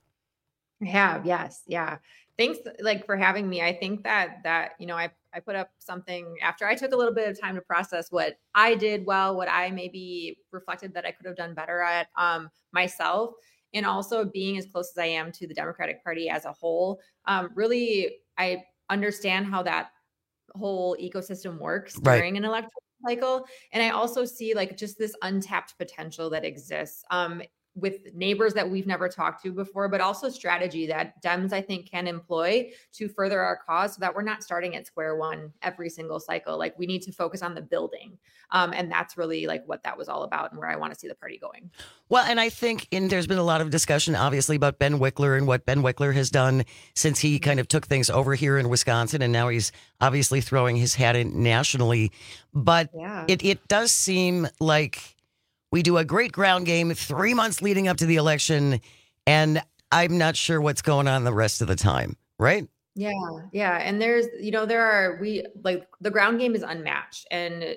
I have, yes. Yeah. Thanks like for having me. I think that, that, you know, I, I put up something after I took a little bit of time to process what I did well, what I maybe reflected that I could have done better at um, myself. And also being as close as I am to the Democratic Party as a whole. Um, really, I understand how that whole ecosystem works Right. during an electoral cycle. And I also see like just this untapped potential that exists um, with neighbors that we've never talked to before, but also strategy that Dems, I think, can employ to further our cause so that we're not starting at square one every single cycle. Like we need to focus on the building. Um, and that's really like what that was all about and where I want to see the party going. Well, and I think in, there's been a lot of discussion, obviously, about Ben Wickler and what Ben Wickler has done since he kind of took things over here in Wisconsin, and now he's obviously throwing his hat in nationally. But Yeah. it, it does seem like we do a great ground game three months leading up to the election, and I'm not sure what's going on the rest of the time, right? Yeah. Yeah. And there's, you know, there are, we like the ground game is unmatched, and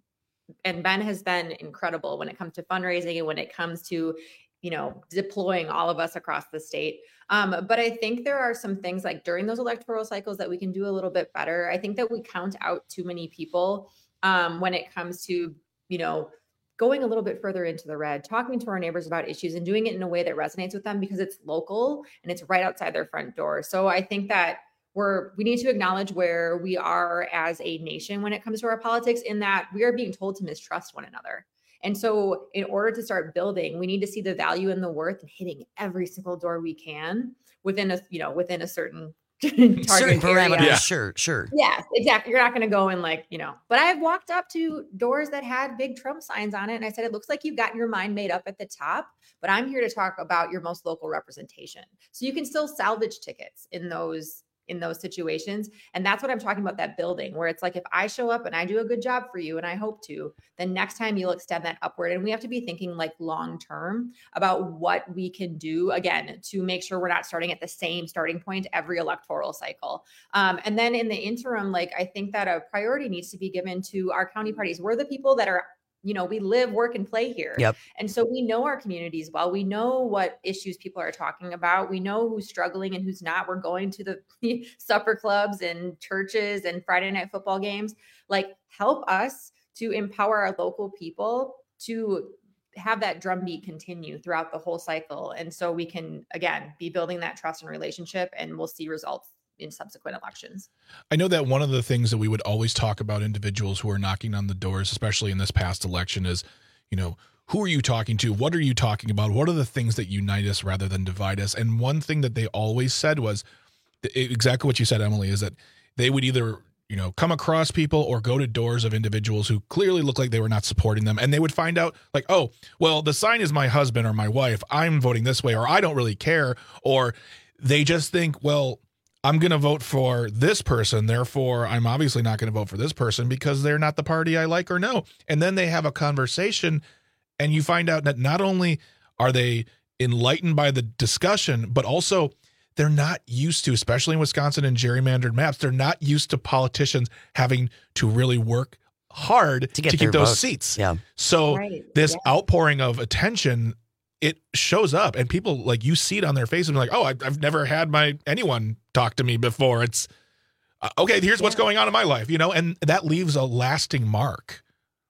and Ben has been incredible when it comes to fundraising and when it comes to, you know, deploying all of us across the state. Um, but I think there are some things like during those electoral cycles that we can do a little bit better. I think that we count out too many people um, when it comes to, you know, going a little bit further into the red, talking to our neighbors about issues and doing it in a way that resonates with them because it's local and it's right outside their front door. So I think that We're, we need to acknowledge where we are as a nation when it comes to our politics, in that we are being told to mistrust one another. And so in order to start building, we need to see the value and the worth in hitting every single door we can within a, you know, within a certain target Certain parameters, area. sure, sure. Yes, exactly. You're not going to go and like, you know, but I've walked up to doors that had big Trump signs on it. And I said, it looks like you've got your mind made up at the top, but I'm here to talk about your most local representation. So you can still salvage tickets in those in those situations. And that's what I'm talking about, that building where it's like, if I show up and I do a good job for you, and I hope to, then next time you'll extend that upward. And we have to be thinking like long-term about what we can do, again, to make sure we're not starting at the same starting point every electoral cycle. Um, and then in the interim, like, I think that a priority needs to be given to our county parties. We're the people that are, you know, we live, work, and play here. Yep. And so we know our communities well. We know what issues people are talking about. We know who's struggling and who's not. We're going to the supper clubs and churches and Friday night football games. Like, help us to empower our local people to have that drumbeat continue throughout the whole cycle. And so we can, again, be building that trust and relationship, and we'll see results in subsequent elections. I know that one of the things that we would always talk about individuals who are knocking on the doors, especially in this past election, is, you know, who are you talking to? What are you talking about? What are the things that unite us rather than divide us? And one thing that they always said was exactly what you said, Emily, is that they would either, you know, come across people or go to doors of individuals who clearly look like they were not supporting them. And they would find out like, oh, well, the sign is my husband or my wife. I'm voting this way, or I don't really care. Or they just think, well, I'm going to vote for this person, therefore I'm obviously not going to vote for this person because they're not the party I like or know. And then they have a conversation, and you find out that not only are they enlightened by the discussion, but also they're not used to, especially in Wisconsin and gerrymandered maps, they're not used to politicians having to really work hard to, get to their keep those vote. seats. Yeah. So Right. this Yeah. outpouring of attention, it shows up, and people, like, you see it on their faces, and like, oh, I've, I've never had my anyone talk to me before. It's uh, okay. Here's what's going on in my life, you know, and that leaves a lasting mark.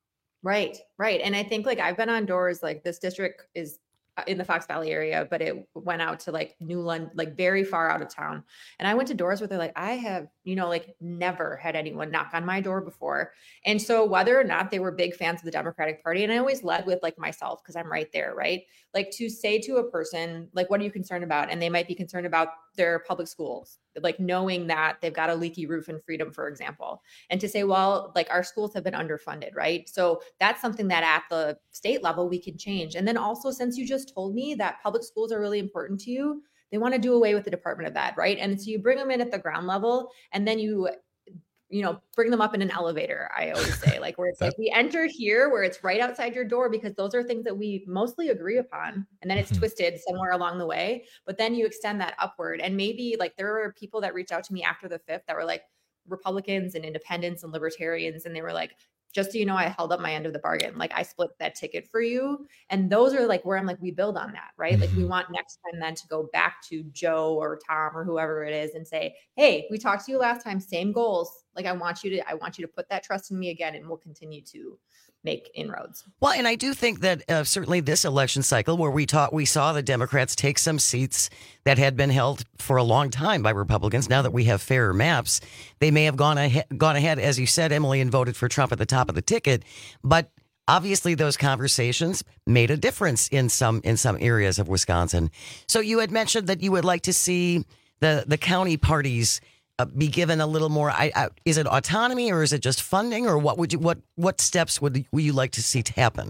Right, right. And I think like I've been on doors, like this district is in the Fox Valley area, but it went out to like New London, like very far out of town. And I went to doors where they're like, I have, you know, like never had anyone knock on my door before. And so whether or not they were big fans of the Democratic Party, and I always led with like myself, because I'm right there, right? Like to say to a person, like, what are you concerned about? And they might be concerned about their public schools, like knowing that they've got a leaky roof in Freedom, for example. And to say, well, like our schools have been underfunded, right? So that's something that at the state level we can change. And then also, since you just told me that public schools are really important to you, they want to do away with the Department of Ed, right? And so you bring them in at the ground level, and then you you know, bring them up in an elevator, I always say, like where it's like we enter here where it's right outside your door, because those are things that we mostly agree upon. And then it's mm-hmm. twisted somewhere along the way. But then you extend that upward. And maybe like there were people that reached out to me after the fifth that were like Republicans and independents and libertarians. And they were like, just so you know, I held up my end of the bargain. Like I split that ticket for you. And those are like where I'm like, we build on that, right? Mm-hmm. Like we want next time then to go back to Joe or Tom or whoever it is and say, hey, we talked to you last time, same goals. Like I want you to, I want you to put that trust in me again, and we'll continue to make inroads. Well, and I do think that uh, certainly this election cycle where we taught, we saw the Democrats take some seats that had been held for a long time by Republicans. Now that we have fairer maps, they may have gone ahead, gone ahead, as you said, Emily, and voted for Trump at the top of the ticket. But obviously those conversations made a difference in some in some areas of Wisconsin. So you had mentioned that you would like to see the, the county parties Uh, be given a little more. I, I, is it autonomy, or is it just funding, or what would you what what steps would would you like to see to happen?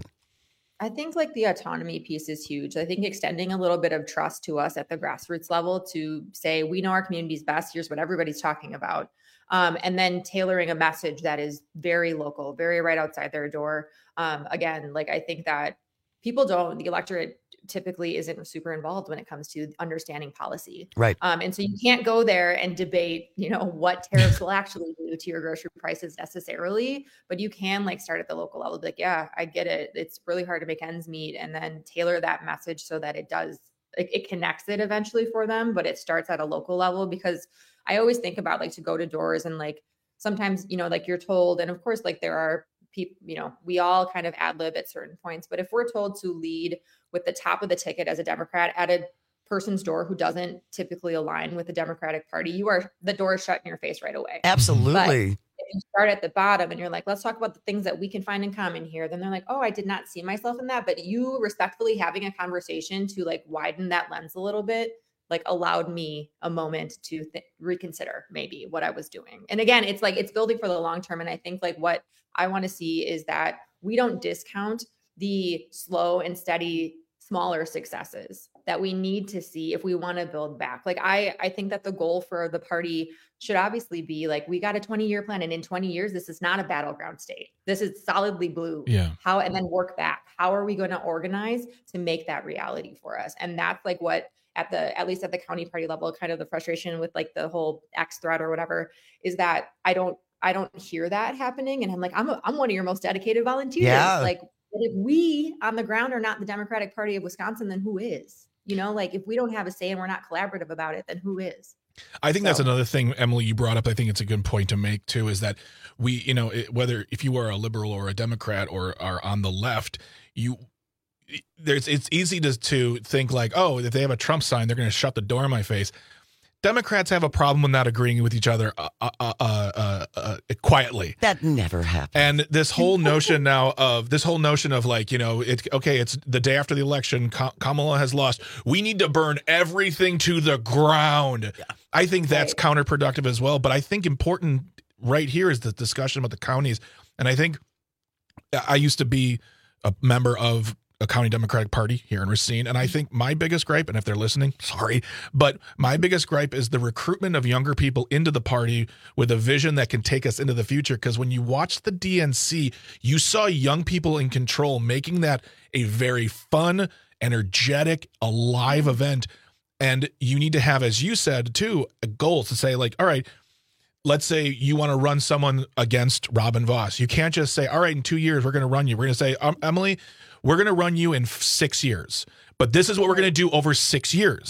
I think like the autonomy piece is huge. I think extending a little bit of trust to us at the grassroots level to say we know our communities best. Here's what everybody's talking about, um, and then tailoring a message that is very local, very right outside their door. Um, again, like I think that people don't. The electorate typically isn't super involved when it comes to understanding policy. Right. Um, and so you can't go there and debate, you know, what tariffs will actually do to your grocery prices necessarily, but you can like start at the local level, be like, yeah, I get it. It's really hard to make ends meet, and then tailor that message so that it does, it, it connects it eventually for them, but it starts at a local level. Because I always think about like to go to doors and like, sometimes, you know, like you're told, and of course, like there are people, you know, we all kind of ad lib at certain points, but if we're told to lead with the top of the ticket as a Democrat at a person's door who doesn't typically align with the Democratic Party, you are, the door is shut in your face right away. Absolutely. But if you start at the bottom and you're like, let's talk about the things that we can find in common here, then they're like, oh, I did not see myself in that. But you respectfully having a conversation to like widen that lens a little bit, like allowed me a moment to th- reconsider maybe what I was doing. And again, it's like, it's building for the long term. And I think like what I want to see is that we don't discount the slow and steady, smaller successes that we need to see if we want to build back. Like, I, I think that the goal for the party should obviously be like, we got a twenty year plan, and in twenty years, this is not a battleground state. This is solidly blue. Yeah. How, and then work back. How are we going to organize to make that reality for us? And that's like what, at the, at least at the county party level, kind of the frustration with like the whole X threat or whatever, is that I don't, I don't hear that happening. And I'm like, I'm, a, I'm one of your most dedicated volunteers. Yeah. Like, if we on the ground are not the Democratic Party of Wisconsin, then who is? You know, like if we don't have a say and we're not collaborative about it, then who is? I think so. That's another thing, Emily, you brought up. I think it's a good point to make too, is that we, you know, it, whether if you are a liberal or a Democrat or are on the left, you there's it's easy to to think like, oh, if they have a Trump sign, they're going to shut the door in my face. Democrats have a problem with not agreeing with each other uh, uh, uh, uh, uh, quietly. That never happens. And this whole notion now of this whole notion of like, you know, it okay, it's the day after the election, Kamala has lost. We need to burn everything to the ground. Yeah. I think that's right. counterproductive as well. But I think important right here is the discussion about the counties. And I think I used to be a member of a county Democratic Party here in Racine. And I think my biggest gripe, and if they're listening, sorry, but my biggest gripe is the recruitment of younger people into the party with a vision that can take us into the future. Because when you watch the D N C, you saw young people in control, making that a very fun, energetic, alive event. And you need to have, as you said, too, a goal to say like, all right, let's say you want to run someone against Robin Vos. You can't just say, all right, in two years, we're going to run you. We're going to say, um, Emily, we're going to run you in six years, but this is what we're going to do over six years.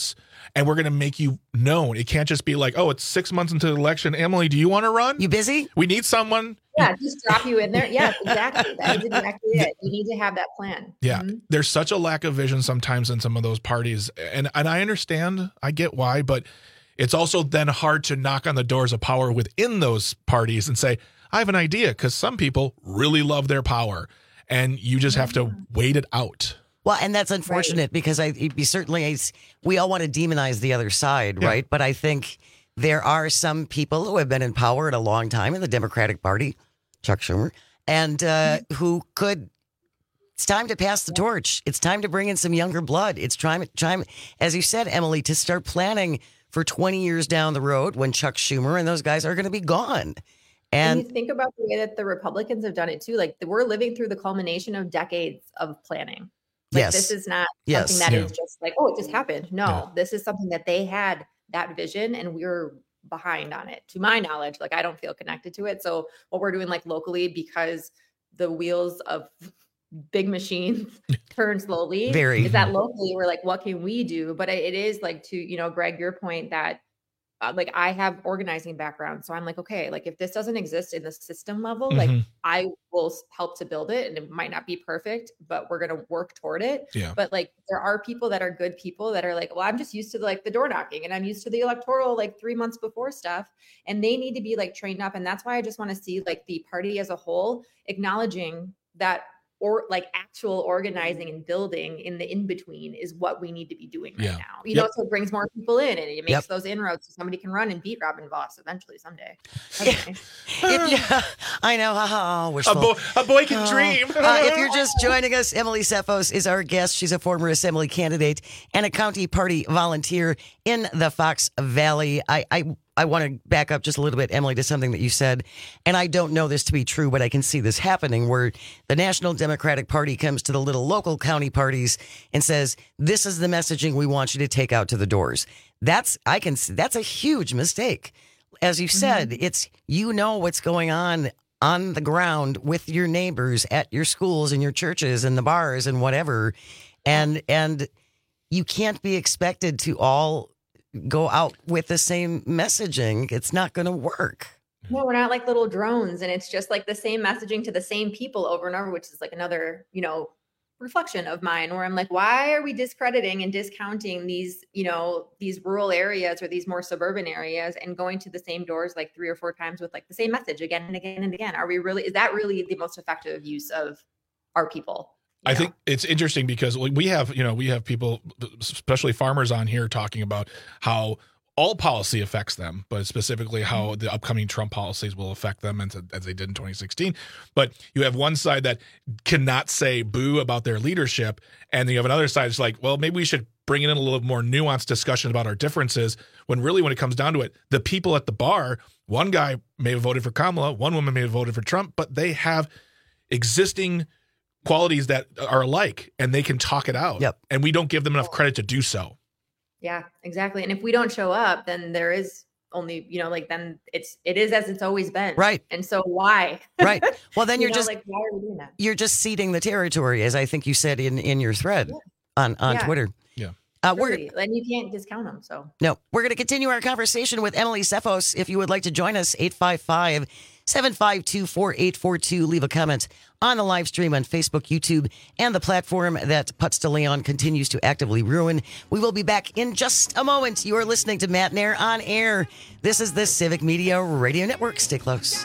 and we're going to make you known. It can't just be like, oh, it's six months into the election. Emily, do you want to run? You busy? We need someone. Yeah, just drop you in there. Yes, exactly. That is exactly it. You need to have that plan. Yeah, Mm-hmm. there's such a lack of vision sometimes in some of those parties, and and I understand, I get why, but it's also then hard to knock on the doors of power within those parties and say, I have an idea, because some people really love their power, and you just have to wait it out. Well, and that's unfortunate right. because I you certainly we all want to demonize the other side, yeah. right? But I think there are some people who have been in power at a long time in the Democratic Party, Chuck Schumer, and uh, who could. It's time to pass the torch. It's time to bring in some younger blood. It's time, time, as you said, Emily, to start planning for twenty years down the road when Chuck Schumer and those guys are going to be gone. And, and you think about the way that the Republicans have done it too. Like we're living through the culmination of decades of planning. Like, yes. This is not yes. something that yeah. is just like, oh, it just happened. No, yeah. This is something that they had that vision and we were behind on it. To my knowledge, like I don't feel connected to it. So what we're doing like locally, because the wheels of big machines turn slowly, Very. is that locally we're like, what can we do? But it is like to, you know, Greg, your point that Uh, like I have organizing background. So I'm like, okay, like if this doesn't exist in the system level, Mhm. like I will s- help to build it, and it might not be perfect, but we're going to work toward it. Yeah. But like, there are people that are good people that are like, well, I'm just used to like the door knocking and I'm used to the electoral, like three months before stuff. And they need to be like trained up. And that's why I just want to see like the party as a whole acknowledging that, or like actual organizing and building in the in-between is what we need to be doing right Yeah. now. You Yep. know, so it brings more people in and it makes Yep. those inroads so somebody can run and beat Robin Voss eventually someday. Okay. If you, I know, haha, A, wishful. bo- a boy can Oh. dream. Uh, if you're just joining us, Emily Cephos is our guest. She's a former assembly candidate and a county party volunteer in the Fox Valley. I, I, I want to back up just a little bit, Emily, to something that you said. And I don't know this to be true, but I can see this happening where the National Democratic Party comes to the little local county parties and says, this is the messaging we want you to take out to the doors. That's, I can see, that's a huge mistake. As you said, Mm-hmm. it's, you know what's going on on the ground with your neighbors at your schools and your churches and the bars and whatever. And, and you can't be expected to all go out with the same messaging. It's not going to work. No, we're not like little drones, and it's just like the same messaging to the same people over and over, which is like another, you know, reflection of mine where I'm like, why are we discrediting and discounting these, you know, these rural areas or these more suburban areas and going to the same doors like three or four times with like the same message again and again and again? Are we really, is that really the most effective use of our people? I think it's interesting because we have, you know, we have people, especially farmers on here talking about how all policy affects them, but specifically how the upcoming Trump policies will affect them as, as they did in twenty sixteen. But you have one side that cannot say boo about their leadership. And then you have another side that's like, well, maybe we should bring in a little more nuanced discussion about our differences when really when it comes down to it, the people at the bar, one guy may have voted for Kamala, one woman may have voted for Trump, but they have existing qualities that are alike and they can talk it out. Yep. And we don't give them enough credit to do so. Yeah, exactly. And if we don't show up, then there is only, you know, like then it's, it is as it's always been. Right. And so why? Right. Well, then You you're know, just, like, why are we doing that? you're just ceding the territory, as I think you said in, in your thread on, on Yeah. Twitter. Yeah. Uh, we're, Really. And you can't discount them. So No, we're going to continue our conversation with Emily Cephos. If you would like to join us, eight five five, seven five two, four eight four two. Leave a comment on the live stream on Facebook, YouTube, and the platform that Putz de Leon continues to actively ruin. We will be back in just a moment. You are listening to Matt Nair on air. This is the Civic Media Radio Network. Stay close.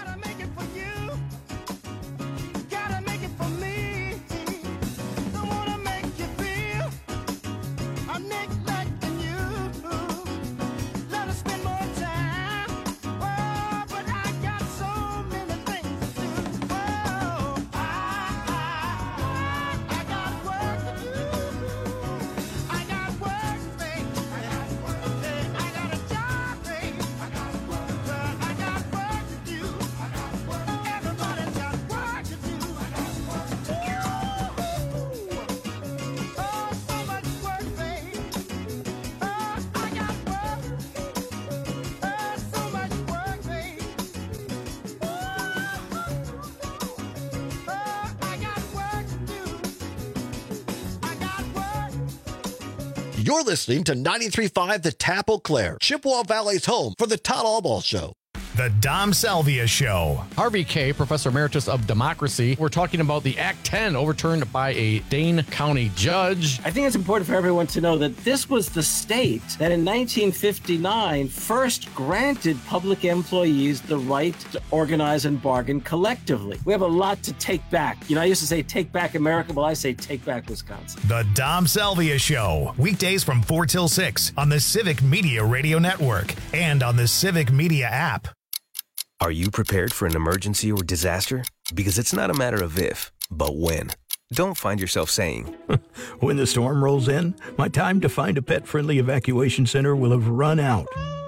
You're listening to ninety-three point five The Tap Eau Claire, Chippewa Valley's home for the Todd Albaugh Show. The Dom Salvia Show. Harvey Kaye, Professor Emeritus of Democracy. We're talking about the Act ten overturned by a Dane County judge. I think it's important for everyone to know that this was the state that in nineteen fifty-nine first granted public employees the right to organize and bargain collectively. We have a lot to take back. You know, I used to say take back America, well, I say take back Wisconsin. The Dom Salvia Show. Weekdays from four till six on the Civic Media Radio Network and on the Civic Media app. Are you prepared for an emergency or disaster? Because it's not a matter of if, but when. Don't find yourself saying, when the storm rolls in, my time to find a pet-friendly evacuation center will have run out.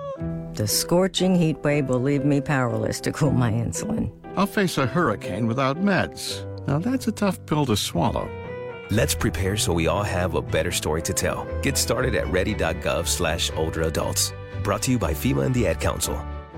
The scorching heat wave will leave me powerless to cool my insulin. I'll face a hurricane without meds. Now that's a tough pill to swallow. Let's prepare so we all have a better story to tell. Get started at ready.gov slash older adults. Brought to you by FEMA and the Ad Council.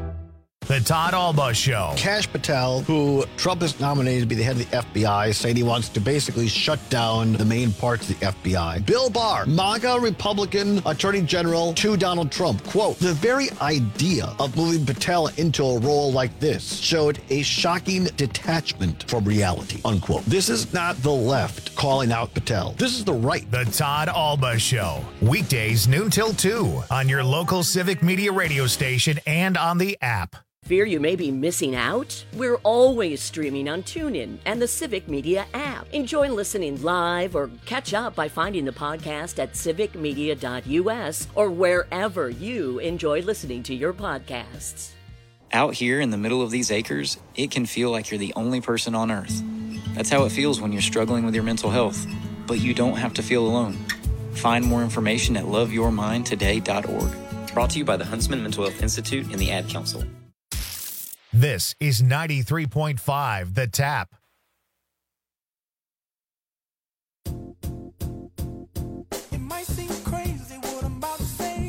The Todd Albaugh Show. Kash Patel, who Trump has nominated to be the head of the F B I, saying he wants to basically shut down the main parts of the F B I. Bill Barr, MAGA Republican Attorney General to Donald Trump, quote, the very idea of moving Patel into a role like this showed a shocking detachment from reality, unquote. This is not the left calling out Patel. This is the right. The Todd Albaugh Show. Weekdays noon till two on your local Civic Media radio station and on the app. Fear you may be missing out? We're always streaming on TuneIn and the Civic Media app. Enjoy listening live or catch up by finding the podcast at civic media dot u s or wherever you enjoy listening to your podcasts. Out here in the middle of these acres, it can feel like you're the only person on Earth. That's how it feels when you're struggling with your mental health. But you don't have to feel alone. Find more information at love your mind today dot org. Brought to you by the Huntsman Mental Health Institute and the Ad Council. This is ninety-three point five The Tap. It might seem crazy what I'm about to say.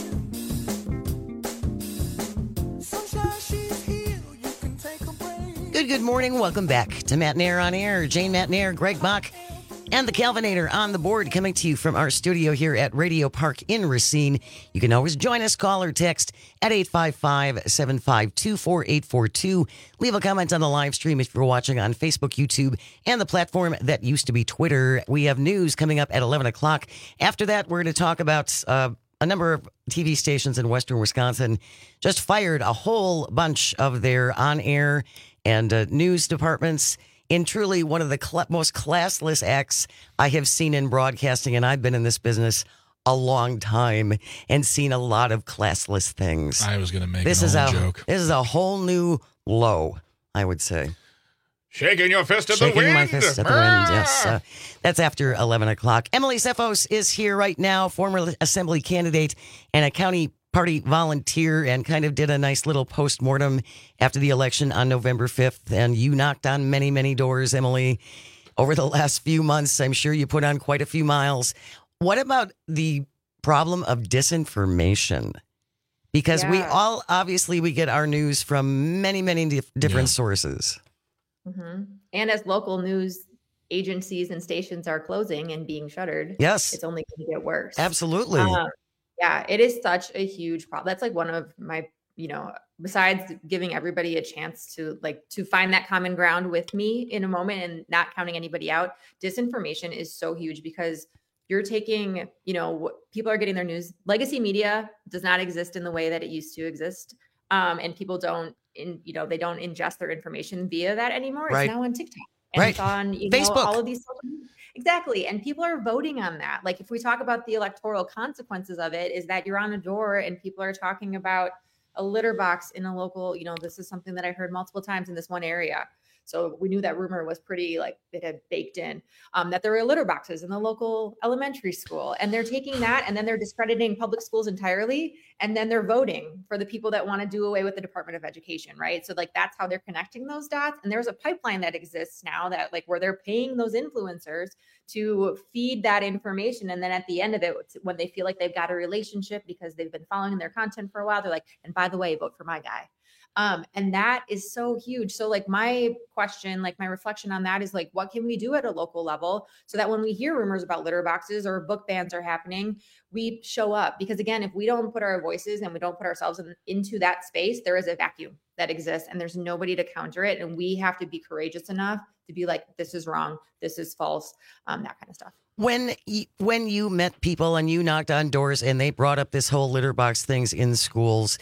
Sunshine, she's here. You can take a break. Good, good morning. Welcome back to Matt Nair on Air. Jane Matt Nair, Greg Bach, and the Calvinator on the board, coming to you from our studio here at Radio Park in Racine. You can always join us, call or text at eight five five, seven five two, four eight four two. Leave a comment on the live stream if you're watching on Facebook, YouTube, and the platform that used to be Twitter. We have news coming up at eleven o'clock. After that, we're going to talk about uh, a number of T V stations in western Wisconsin just fired a whole bunch of their on-air and uh, news departments in truly one of the cl- most classless acts I have seen in broadcasting, and I've been in this business a long time and seen a lot of classless things. I was going to make this an is old a, joke. This is a whole new low, I would say. Shaking your fist at Shaking the wind. my fist at the wind, yes. Uh, that's after eleven o'clock. Emily Cephos is here right now, former assembly candidate and a county party volunteer, and kind of did a nice little postmortem after the election on November fifth. And you knocked on many, many doors, Emily, over the last few months. I'm sure you put on quite a few miles. What about the problem of disinformation? Because yeah. we all, obviously, we get our news from many, many dif- different yeah. sources. Mm-hmm. And as local news agencies and stations are closing and being shuttered, yes, it's only going to get worse. Absolutely. Um, yeah, it is such a huge problem. That's like one of my, you know, besides giving everybody a chance to like to find that common ground with me in a moment and not counting anybody out. Disinformation is so huge because you're taking, you know, people are getting their news. Legacy media does not exist in the way that it used to exist. Um, and people don't, in, you know, they don't ingest their information via that anymore. Right. It's now on TikTok. And right. it's on, you Facebook. know, all of these social media. Exactly. And people are voting on that. Like if we talk about the electoral consequences of it, is that you're on a door and people are talking about a litter box in a local, you know, this is something that I heard multiple times in this one area. So we knew that rumor was pretty like it had baked in, um, that there were litter boxes in the local elementary school, and they're taking that and then they're discrediting public schools entirely. And then they're voting for the people that want to do away with the Department of Education. Right. So like, that's how they're connecting those dots. And there's a pipeline that exists now that like where they're paying those influencers to feed that information. And then at the end of it, when they feel like they've got a relationship because they've been following their content for a while, they're like, and by the way, vote for my guy. Um, and that is so huge. So like my question, like my reflection on that is like, what can we do at a local level so that when we hear rumors about litter boxes or book bans are happening, we show up? Because again, if we don't put our voices and we don't put ourselves in, into that space, there is a vacuum that exists and there's nobody to counter it. And we have to be courageous enough to be like, this is wrong, this is false, um, that kind of stuff. When you, when you met people and you knocked on doors and they brought up this whole litter box things in schools,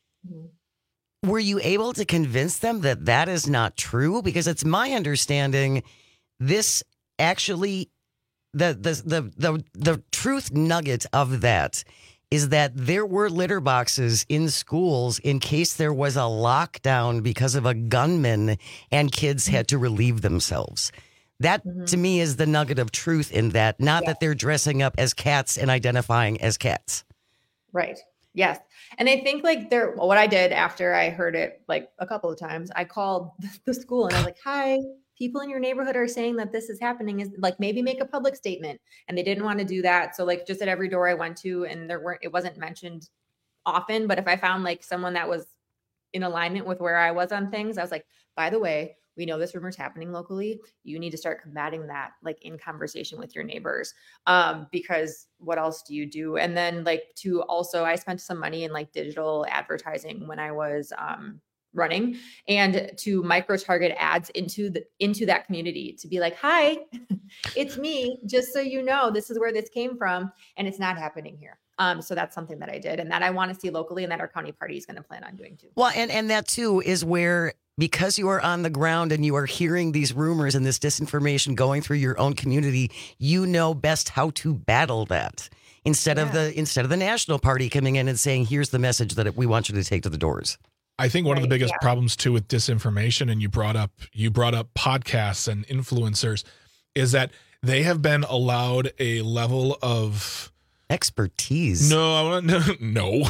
mm-hmm. were you able to convince them that that is not true? Because it's my understanding this actually, the the the the, the truth nugget of that is that there were litter boxes in schools in case there was a lockdown because of a gunman and kids had to relieve themselves. That, mm-hmm. to me, is the nugget of truth in that, not yeah. that they're dressing up as cats and identifying as cats. Right. Yes. And I think like there, what I did after I heard it like a couple of times, I called the school and I was like, hi, people in your neighborhood are saying that this is happening, is like, maybe make a public statement. And they didn't want to do that. So like just at every door I went to, and there weren't, it wasn't mentioned often, but if I found like someone that was in alignment with where I was on things, I was like, by the way, we know this rumor is happening locally. You need to start combating that, like in conversation with your neighbors, um, because what else do you do? And then like to also, I spent some money in like digital advertising when I was um, running, and to micro target ads into the into that community to be like, hi, it's me. Just so you know, this is where this came from, and it's not happening here. Um, so that's something that I did, and that I want to see locally, and that our county party is going to plan on doing too. Well, and and that too is where, because you are on the ground and you are hearing these rumors and this disinformation going through your own community, you know best how to battle that instead yeah. of the instead of the national party coming in and saying, here's the message that we want you to take to the doors. I think one right, of the biggest yeah. problems too with disinformation, and you brought up you brought up podcasts and influencers, is that they have been allowed a level of expertise. No, no, no,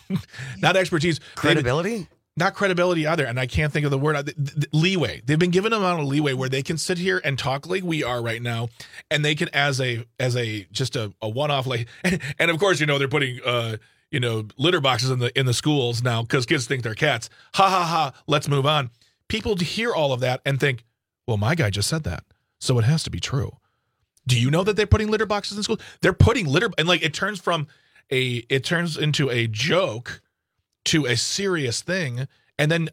not expertise. Credibility. They've, Not credibility either, and I can't think of the word. Leeway. They've been given an amount of leeway where they can sit here and talk like we are right now, and they can, as a as a just a, a one off, like, and of course, you know, they're putting uh you know litter boxes in the in the schools now because kids think they're cats. Ha ha ha. Let's move on. People hear all of that and think, well, my guy just said that, so it has to be true. Do you know that they're putting litter boxes in schools? They're putting litter, and like it turns from a it turns into a joke to a serious thing. And then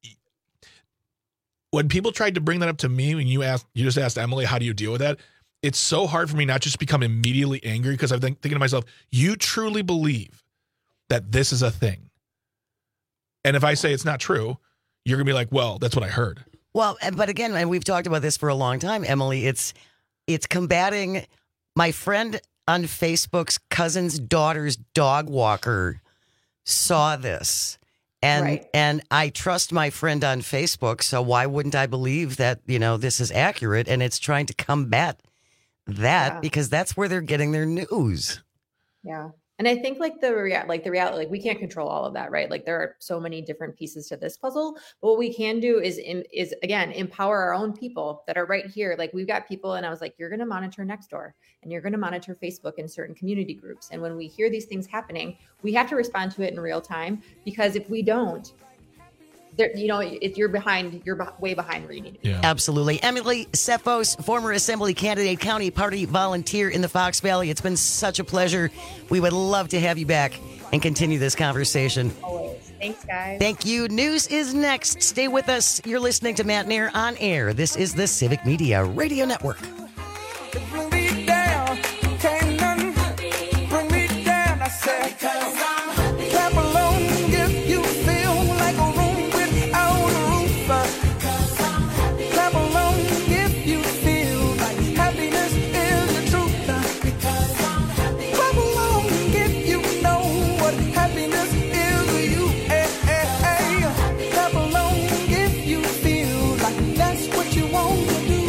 when people tried to bring that up to me, when you asked, you just asked Emily, how do you deal with that? It's so hard for me not just to become immediately angry, because I'm think, thinking to myself, you truly believe that this is a thing. And if I say it's not true, you're going to be like, well, that's what I heard. Well, but again, and we've talked about this for a long time, Emily, it's, it's combating my friend on Facebook's cousin's daughter's dog walker saw this, and right. and I trust my friend on Facebook, so why wouldn't I believe that, you know, this is accurate? And it's trying to combat that yeah. because that's where they're getting their news. Yeah. And I think like the rea- like the reality, like we can't control all of that, right? Like there are so many different pieces to this puzzle. But what we can do is in, is again empower our own people that are right here. Like we've got people, and I was like, you're going to monitor Nextdoor, and you're going to monitor Facebook and certain community groups. And when we hear these things happening, we have to respond to it in real time, because if we don't, there, you know, if you're behind, you're be- way behind where you need to be. Yeah. Absolutely. Emily Cephos, former Assembly candidate, county party volunteer in the Fox Valley. It's been such a pleasure. We would love to have you back and continue this conversation. Always. Thanks, guys. Thank you. News is next. Stay with us. You're listening to Matt Nair on Air. This is the Civic Media Radio Network. Bring me down, can't nothing bring me down. I said, clap along if you feel like a room without a roof. Clap along if you feel like happiness is the truth. Clap along if you know what happiness is to you. Hey, hey, hey. Clap along if you feel like that's what you want to do.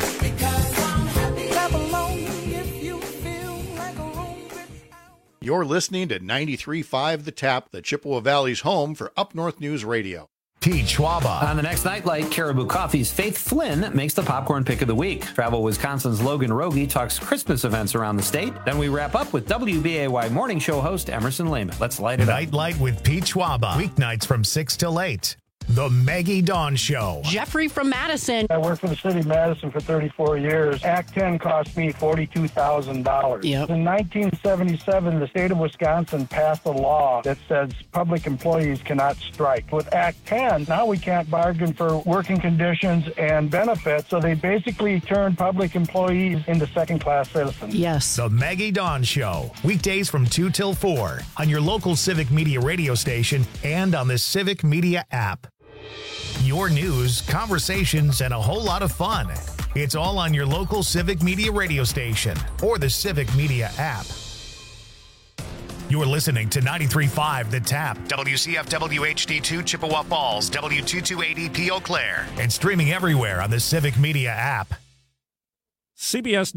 You're listening to ninety-three point five The Tap, the Chippewa Valley's home for Up North News Radio. Pete Schwaba. On the next Nightlight, Caribou Coffee's Faith Flynn makes the popcorn pick of the week. Travel Wisconsin's Logan Rogie talks Christmas events around the state. Then we wrap up with W B A Y morning show host Emerson Lehman. Let's light it up. Nightlight with Pete Schwaba. Weeknights from six till eight The Maggie Dawn Show. Jeffrey from Madison. I worked for the city of Madison for thirty-four years. Act ten cost me forty-two thousand dollars. Yep. In nineteen seventy-seven, the state of Wisconsin passed a law that says public employees cannot strike. With Act ten, now we can't bargain for working conditions and benefits, so they basically turned public employees into second-class citizens. Yes. The Maggie Dawn Show. Weekdays from two till four on your local Civic Media radio station and on the Civic Media app. Your news, conversations, and a whole lot of fun. It's all on your local Civic Media radio station or the Civic Media app. You're listening to ninety-three point five The Tap, W C F W H D two Chippewa Falls, W two two eight E P Eau Claire, and streaming everywhere on the Civic Media app. C B S